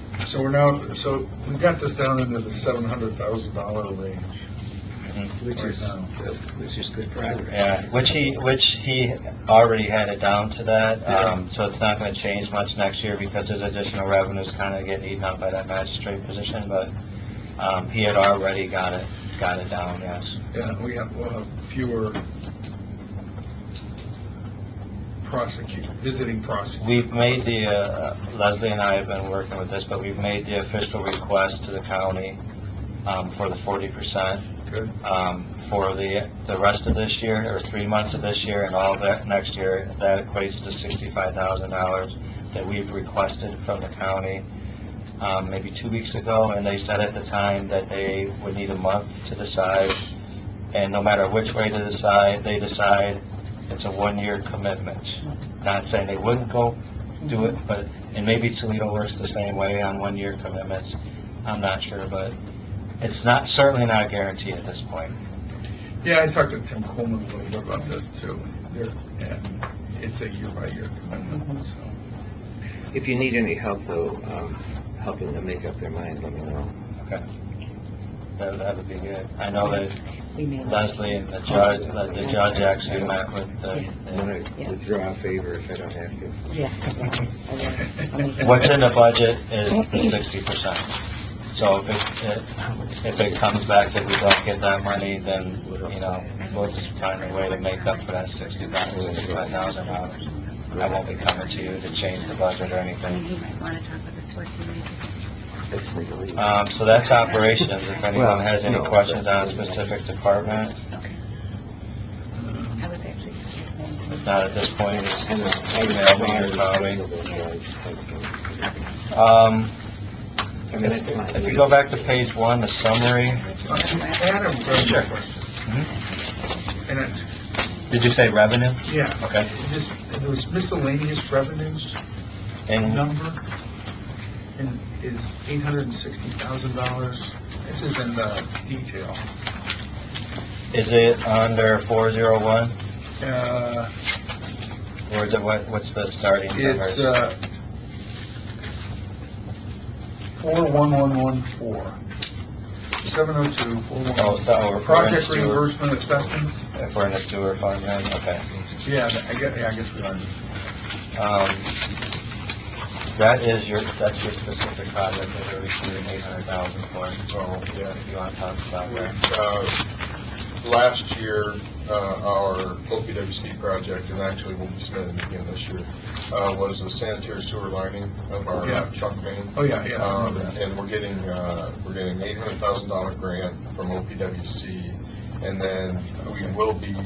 we got this down into the $700,000 range. Which right is, now. which is good progress. Yeah, which he already had it down to that, Yeah. so it's not gonna change much next year because his additional revenues kinda getting eaten up by that magistrate position, but, he had already got it down, yes. Yeah, we'll have fewer visiting prosecutors. We've made Leslie and I have been working with this, but we've made the official request to the county, for the 40%. Good. For the rest of this year, or 3 months of this year and all of that next year, that equates to $65,000 that we've requested from the county, maybe 2 weeks ago, and they said at the time that they would need a month to decide, and no matter which way they decide, it's a 1-year commitment. Not saying they wouldn't go do it, but, and maybe Toledo works the same way on 1-year commitments, I'm not sure, but it's certainly not a guarantee at this point. Yeah, I talked to Tim Coleman a little bit about this too. And it's a year-by-year commitment, so. If you need any help, though, helping them make up their mind, let me know. Okay. That would be good. I know that We may. Leslie and the judge actually met with I'm gonna withdraw a favor if I don't have to. Yeah. what's in the budget is the 60%. So if it comes back that we don't get that money, then, we'll just find a way to make up for that $65,000. I won't be coming to you to change the budget or anything. You might want to talk with the sports committee. It's legally. So that's operations. If anyone has any no, questions but- on a specific department, Okay. I was actually just if not at this point, just I know, email me or call me. I mean, that's fine. If you go back to page 1, the summary, Adam, Sure. question. And it's, did you say revenue? yeah, Okay. this miscellaneous revenues And number is $860,000. This is in the detail. is it under 401? Or is it what's the starting number? It's 41114. 702 Oh, so we're in the Project sewer. reimbursement assessments. If we're in the sewer fund, then, okay. Yeah, I guess we are. That's your specific project that you're receiving $800,000 for. So, yeah. If you want to talk about that. Last year, our OPWC project, and actually we'll be spending it again this year, was a sanitary sewer lining of our Yeah. truck main. Oh, yeah. And we're getting $800,000 grant from OPWC, and then we will be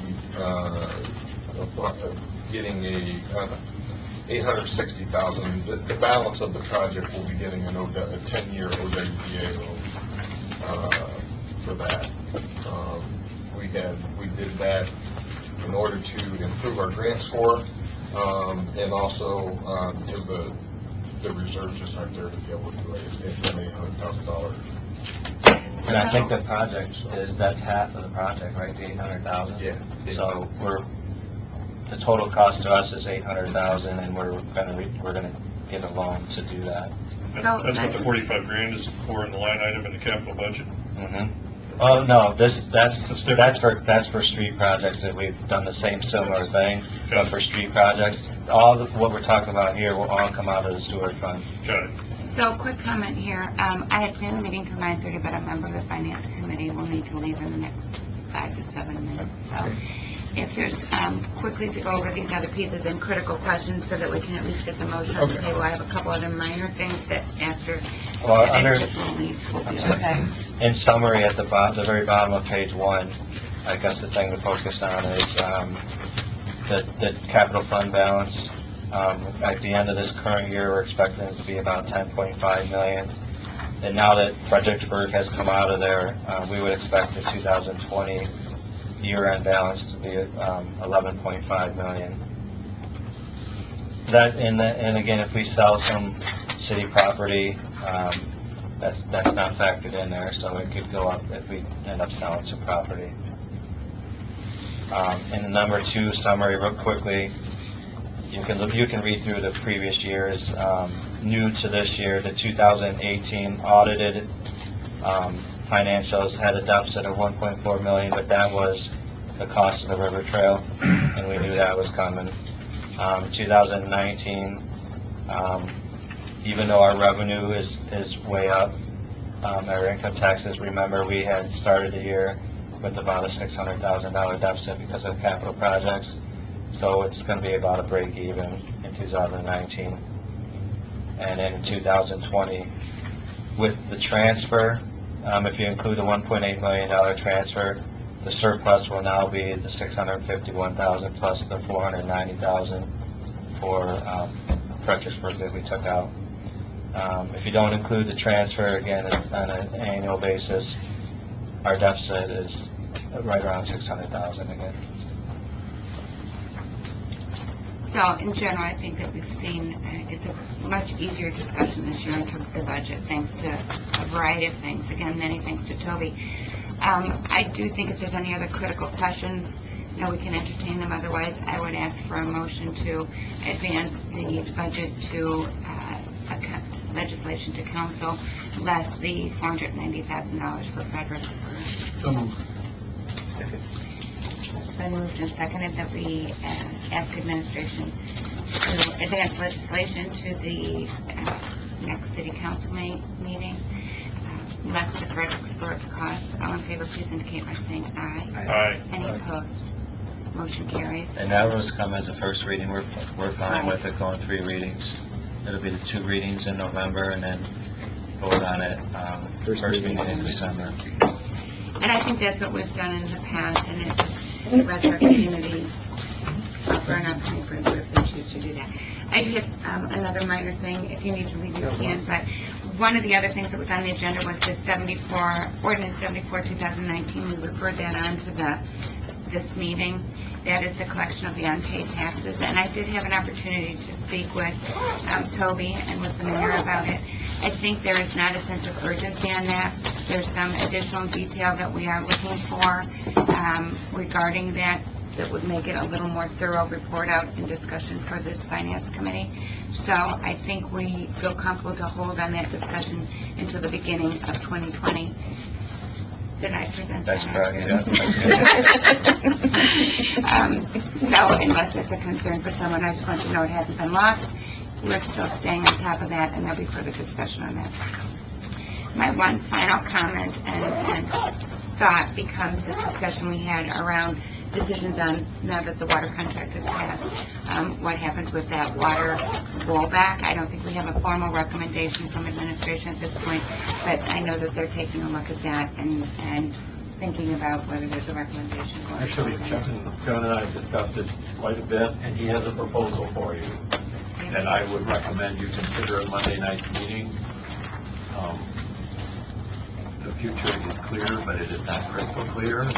getting a $860,000. The balance of the project will be getting a 10-year OWPA loan for that. We did that in order to improve our grant score, and also give the reserves just aren't there to be able to do it. It's an $800,000. And I think the project that's half of the project, right, the 800,000? Yeah. So the total cost to us is 800,000, and we're gonna get a loan to do that. That's what the 45 grand is for in the line item in the capital budget. Oh, no, that's for street projects, that we've done the same similar thing, but for street projects. What we're talking about here will all come out of the sewer fund. Got it. So, quick comment here. I had planned the meeting till 9:30, but a member of the finance committee will need to leave in the next 5 to 7 minutes. So, if there's, quickly to go over these other pieces and critical questions so that we can at least get the motion on the Okay. table. I have a couple other minor things that after, Well, and under, then we'll need to be okay. in summary, at the very bottom of page 1, I guess the thing to focus on is the capital fund balance. At the end of this current year, we're expecting it to be about 10.5 million. And now that Fredericksburg has come out of there, we would expect the 2020 year-end balance to be 11.5 million. That, and again, if we sell some city property, that's not factored in there, so it could go up if we end up selling some property. In the number 2 summary, real quickly, you can read through the previous years. New to this year, the 2018 audited financials had a deficit of 1.4 million, but that was the cost of the river trail, and we knew that was coming. 2019, even though our revenue is way up, our income taxes, remember, we had started the year with about a $600,000 deficit because of capital projects. So it's going to be about a break even in 2019. And then in 2020, with the transfer, if you include the $1.8 million transfer, the surplus will now be the $651,000 plus the $490,000 for Fredericksburg that we took out. If you don't include the transfer, again, on an annual basis, our deficit is right around $600,000 again. So, in general, I think that we've seen it's a much easier discussion this year in terms of the budget, thanks to a variety of things. Again, many thanks to Toby. I do think if there's any other critical questions, we can entertain them. Otherwise, I would ask for a motion to advance the budget to legislation to council, less the $490,000 for Fredericksburg. So moved. Second. It's been moved and seconded that we ask administration to advance legislation to the next city council meeting, less the Fredericksburg cost. All in favor, please indicate by saying aye. Aye. Any opposed? Motion carries. And that was come as a first reading. We're fine with it going 3 readings. It'll be the 2 readings in November, and then vote on it first reading in December. And I think that's what we've done in the past, and it just lets our community offer an opportunity for if they choose to do that. I did another minor thing. If you need to leave, you can. But one of the other things that was on the agenda was the Ordinance 74, 2019. We referred that on to this meeting. That is the collection of the unpaid taxes. And I did have an opportunity to speak with Toby and with the mayor about it. I think there is not a sense of urgency on that. There's some additional detail that we are looking for regarding that would make it a little more thorough report out in discussion for this finance committee. So I think we feel comfortable to hold on that discussion until the beginning of 2020. Did I present That's that? correct, yeah. So unless it's a concern for someone, I just want you to know it hasn't been lost. We're still staying on top of that, and there'll be further discussion on that. My one final comment and thought becomes this discussion we had around decisions on, now that the water contract is passed, what happens with that water rollback. I don't think we have a formal recommendation from administration at this point, but I know that they're taking a look at that and thinking about whether there's a recommendation going Actually, forward. John and I have discussed it quite a bit, and he has a proposal for you. And I would recommend you consider at Monday night's meeting. The future is clear, but it is not crystal clear.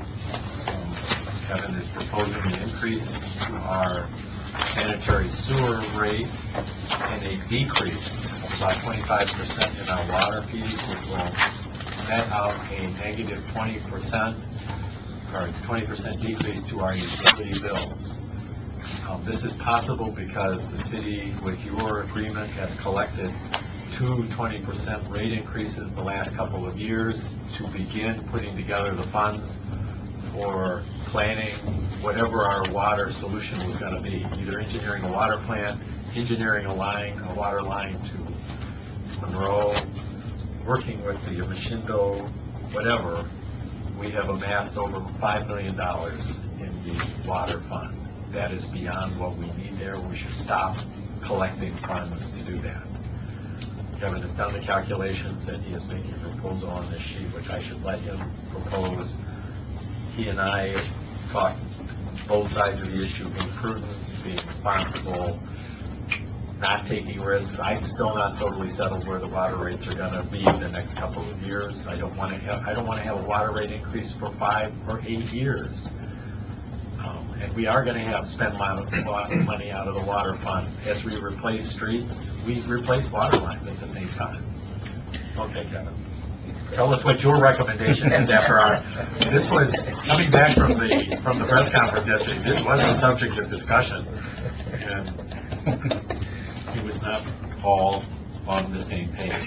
Kevin is proposing an increase to our sanitary sewer rate and a decrease of about 25% in our water fees, which will net out a negative 20% or 20% decrease to our utility bills. This is possible because the city, with your agreement, has collected 20% rate increases the last couple of years to begin putting together the funds for planning whatever our water solution was going to be, either engineering a water plant, engineering a water line to Monroe, working with the Machindo, whatever. We have amassed over $5 million in the water fund. That is beyond what we need there. We should stop collecting funds to do that. Kevin has done the calculations, and he is making a proposal on this sheet, which I should let him propose. He and I have talked both sides of the issue, being prudent, being responsible, not taking risks. I'm still not totally settled where the water rates are going to be the next couple of years. I don't want to have a water rate increase for 5 or 8 years. And we are going to have spent lots of money out of the water fund. As we replace streets, we replace water lines at the same time. Okay, Kevin. Tell us what your recommendation is after this was coming back from the press conference yesterday. This was a subject of discussion, and it was not all on the same page.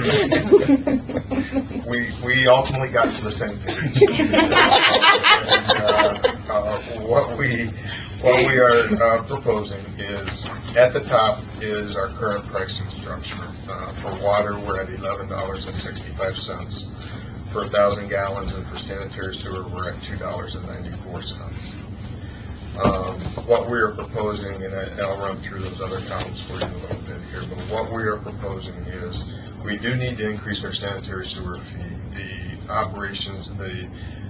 We ultimately got to the same page. What we are proposing is, at the top is our current pricing structure. For water, we're at $11.65 per 1,000 gallons, and for sanitary sewer, we're at $2.94. What we are proposing, and I'll run through those other columns for you in a little bit here, but what we are proposing is we do need to increase our sanitary sewer fee. The operations, the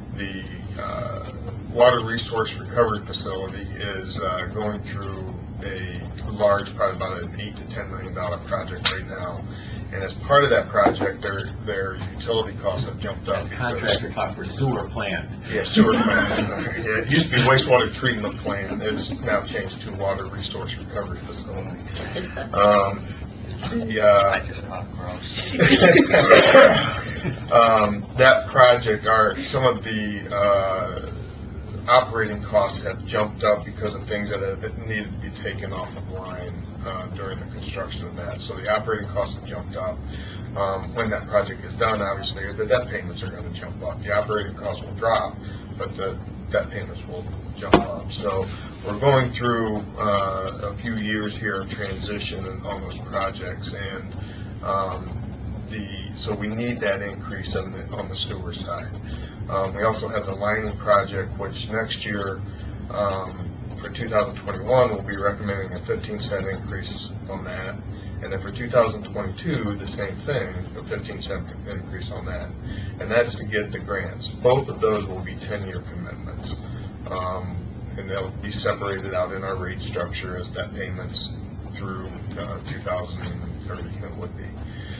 water resource recovery facility is going through a large, probably about an $8 to $10 million project right now. And as part of that project, their utility costs have jumped up. That's contractor talk for sewer plant. Yeah, sewer plant. Yeah, it used to be wastewater treatment plant. It's now changed to water resource recovery facility. I just thought gross. That project, some of the operating costs have jumped up because of things that needed to be taken off of line during the construction of that. So the operating costs have jumped up. When that project is done, obviously, the debt payments are going to jump up. The operating costs will drop, but the debt payments will jump up. So we're going through a few years here of transition on those projects, and so we need that increase on the sewer side. We also have the lining project, which next year, for 2021, we'll be recommending a 15-cent increase on that. And then for 2022, the same thing, a 15-cent increase on that. And that's to get the grants. Both of those will be 10-year commitments. And they'll be separated out in our rate structure as debt payments through 2030, it would be.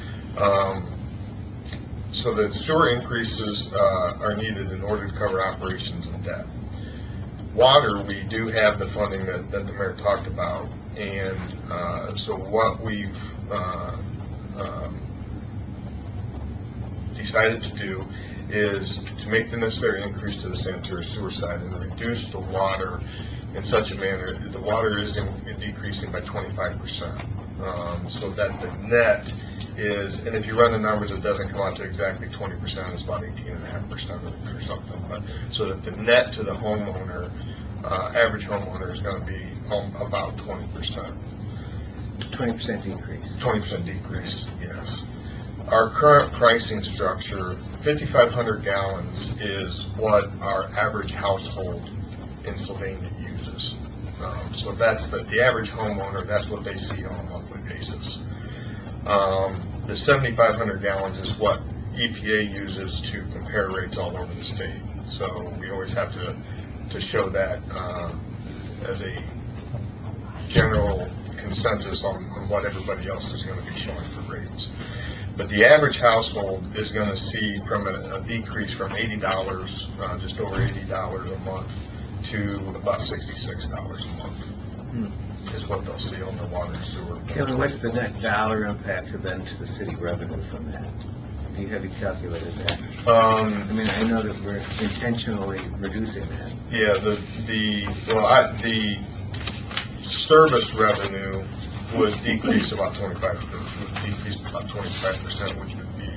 So the sewer increases are needed in order to cover operations and debt. Water, we do have the funding that the mayor talked about, and so what we've decided to do is to make the necessary increase to the sanitary sewer side and reduce the water in such a manner that the water is decreasing by 25%, so that the net is, and if you run the numbers, it doesn't come out to exactly 20%, it's about 18.5% or something, but so that the net to the homeowner, average homeowner, is going to be about 20%. 20% decrease. 20% decrease, yes. Our current pricing structure, 5,500 gallons, is what our average household in Sylvania uses. So that's the average homeowner, that's what they see on a monthly basis. The 7,500 gallons is what EPA uses to compare rates all over the state. So we always have to show that as a general consensus on what everybody else is going to be showing for rates. But the average household is going to see from a decrease from $80, just over $80 a month, to about $66 a month. Is what they'll see on the water and sewer. Kevin, what's the net dollar impact then to the city revenue from that? Have you calculated that? I mean, I know that we're intentionally reducing that. Yeah, service revenue would decrease about 25%, which would be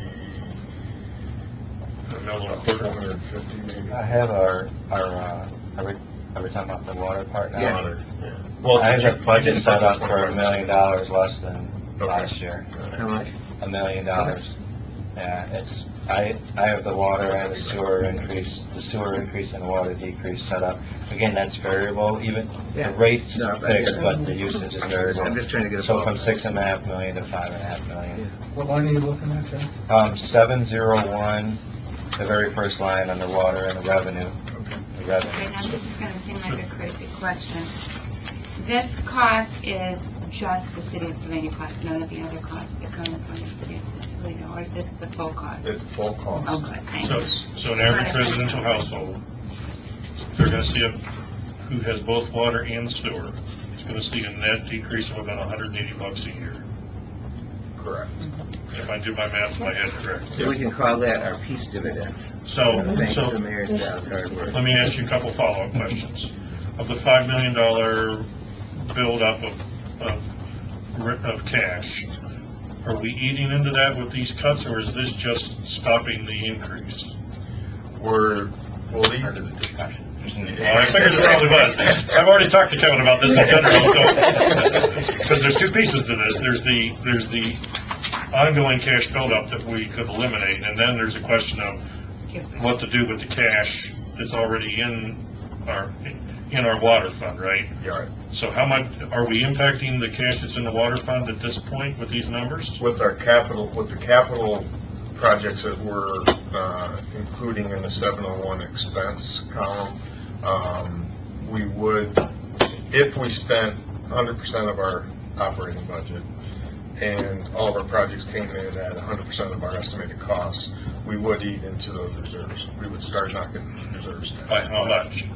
about 450 maybe. I have are we talking about the water part now? Yeah. Water, yeah. Well, I have did the you- budget you set up said for $1 million 25%. less than Okay. last year. How much? $1 million. Yeah, it's, I have the water and the sewer increase and the water decrease set up. Again, that's variable, even Yeah. the rate's No, I fixed, get it. but the usage is variable. I'm just trying to get a. So from $6.5 million to $5.5 million. What line are you looking at, John? 701, the very first line under water and the revenue. The Okay, revenue. now this is gonna seem like a crazy question. This cost is just the city of Sylvania cost, none of the other costs that come from the city of Sylvania, or is this the full cost? It's full cost. Oh, good, thank So, you. so an average residential household, they're gonna see who has both water and sewer, is gonna see a net decrease of about $180 a year. Correct. If I do my math in my head correct. So we can call that our peace dividend, So, thanks so to Mayor Stiles' hard work. let me ask you a couple follow-up questions. Of the $5 million buildup of cash, are we eating into that with these cuts, or is this just stopping the increase? We'll Part of leave. the discussion. Well, I figured it probably was. I've already talked to Kevin about this in general, so, because there's two pieces to this. There's the ongoing cash buildup that we could eliminate, and then there's a question of what to do with the cash that's already in our water fund, right? Yeah, right. So how much, are we impacting the cash that's in the water fund at this point with these numbers? With the capital projects that we're including in the 701 expense column, we would, if we spent 100% of our operating budget and all of our projects came in at 100% of our estimated costs, we would eat into those reserves. We would start knocking reserves down. By how much?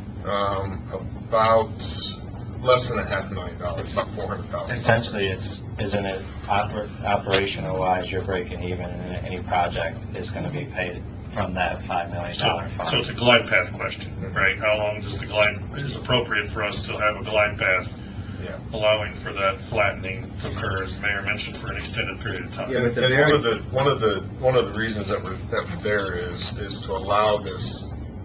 About less than $500,000, about $400,000. Essentially, isn't it operational wise, you're breaking even, and any project is gonna be paid from that $5 million So fund. it's a glide path question, right? How long does is appropriate for us to have a glide path Yeah. allowing for that flattening to occur, as the mayor mentioned, for an extended period of time? Yeah, but And one of the reasons that we're there is to allow this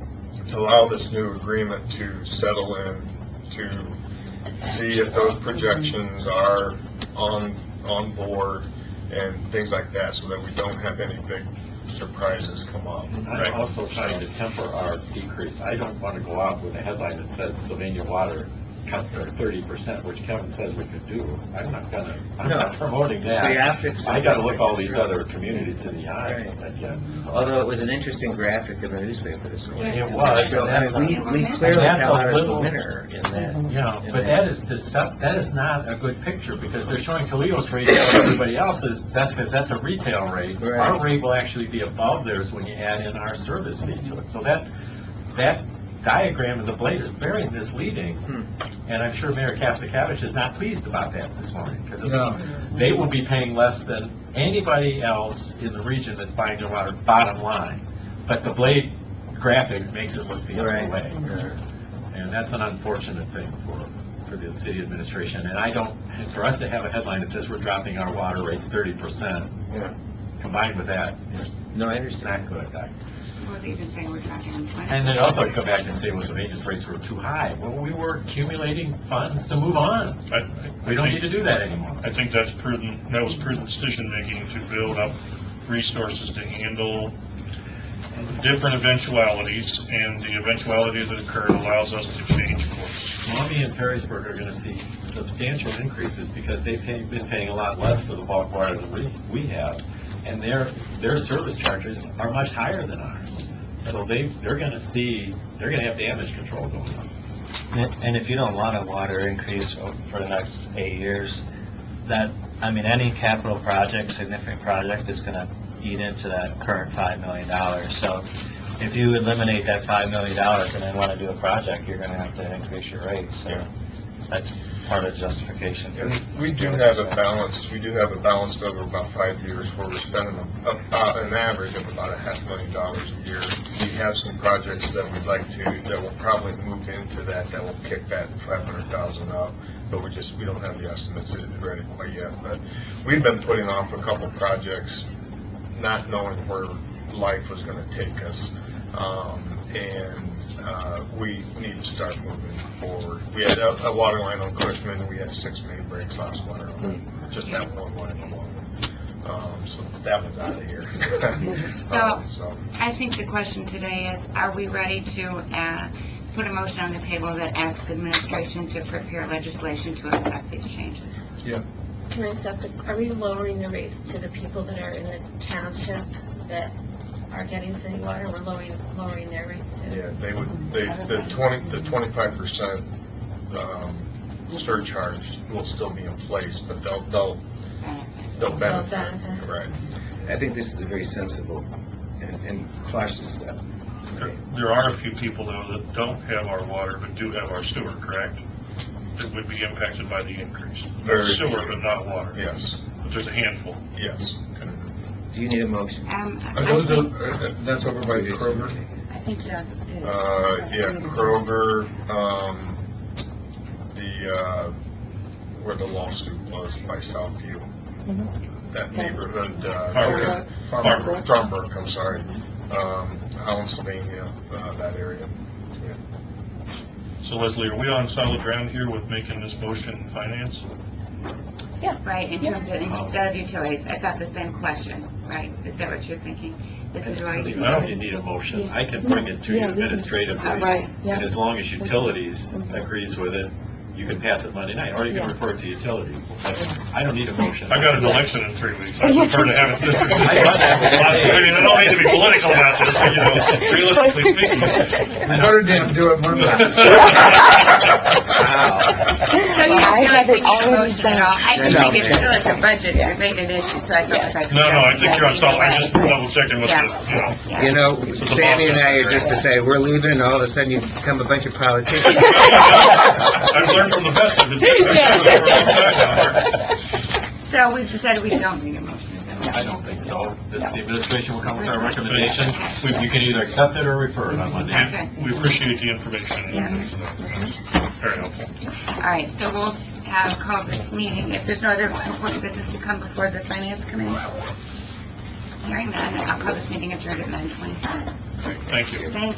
new agreement to settle in, to see if those projections are on board and things like that, so that we don't have any big surprises come up. I'm also trying to temper our decrease. I don't want to go out with a headline that says Sylvania Water cuts are 30%, which Kevin says we could do. I'm not promoting The that. optics. I gotta look all these other communities in the eye. Again. Although it was an interesting graphic in the newspaper this morning. It was. So, I mean, we And clearly that's come a out as the little- winner in that. Yeah, but that is not a good picture, because they're showing Toledo's rate and everybody else's, because that's a retail rate. Right. Our rate will actually be above theirs when you add in our service fee to it. So that diagram in the blade is very misleading, and I'm sure Mayor Kapsakavich is not pleased about that this morning, because No. they will be paying less than anybody else in the region that's buying their water, bottom line. But the blade graphic makes it look the other Right. way. And that's an unfortunate thing for the city administration. And for us to have a headline that says we're dropping our water rates 30%, Yeah. combined with that, is No, I understand. not good. Was even saying we're talking 20. And then also come back and say, well, Sylvania's rates were too high. Well, we were accumulating funds to move on. We don't need to do that anymore. I think that's prudent, that was prudent decision-making to build up resources to handle different eventualities, and the eventuality that occurred allows us to change course. Maumee and Perrysburg are going to see substantial increases because they've been paying a lot less for the bulk water than we have, and their service charges are much higher than ours. So they're going to have damage control going on. And if you don't want a water increase for the next 8 years, any capital project, significant project, is going to eat into that current $5 million. So if you eliminate that $5 million and then want to do a project, you're going to have to increase your rates. So that's part of the justification. We do have a balance over about 5 years where we're spending about an average of about $500,000 a year. We have some projects that we'd like that will probably move into that will kick that 500,000 up. but we don't have the estimates ready quite yet. But we've been putting off a couple projects, not knowing where life was going to take us. We need to start moving forward. We had a water line on Cushman. We had 6 main breaks last winter. Just that one line alone. So that one's out of here. So I think the question today is, are we ready to put a motion on the table that asks administration to prepare legislation to accept these changes? Yeah. Can I just ask, are we lowering the rates to the people that are in the township that are getting city water? We're lowering their rates too? Yeah, the 25% surcharge will still be in place, but they'll benefit. Right. I think this is a very sensible and cautious step. There are a few people, though, that don't have our water but do have our sewer, correct? That would be impacted by the increase. Very Sewer, few. but not water. Yes. But there's a handful. Yes. Do you need a motion? That's over by Kroger. I think Doug did. Yeah, Kroger, where the lawsuit was by Southview. That neighborhood, Farmbrook, I'm sorry. Holland, Sylvania, that area. So Leslie, are we on solid ground here with making this motion in finance? Right, in terms of, instead of utilities, I thought the same question, right? Is that what you're thinking? This is I why don't think you need a motion. I can bring it to you administratively. Right, yeah. And as long as utilities agrees with it, you can pass it Monday night, or you can refer it to utilities. But I don't need a motion. I got an election in 3 weeks. I prefer to have it this week. I thought that was I mean, I don't need to be political about this, but, realistically speaking. Notre Dame, do it Monday. So you don't feel like we need a already motion at all? I think we can still, it's a budget related issue, so I feel like. No, I think you're on solid. I'm just double checking with the, You know, Sammy and I are just to say, we're leaving, and all of a sudden you become a bunch of politicians. I've learned from the best of it. So we've decided we don't need a motion, is that right? I don't think so. The administration will come with our recommendation. You can either accept it or refer it on Monday. Okay. We appreciate the information. Yeah. Very helpful. All right, so we'll call this meeting, if there's no other important business to come before the finance committee. Hearing none, I'll call this meeting adjourned at 9:25. Thank you. Thank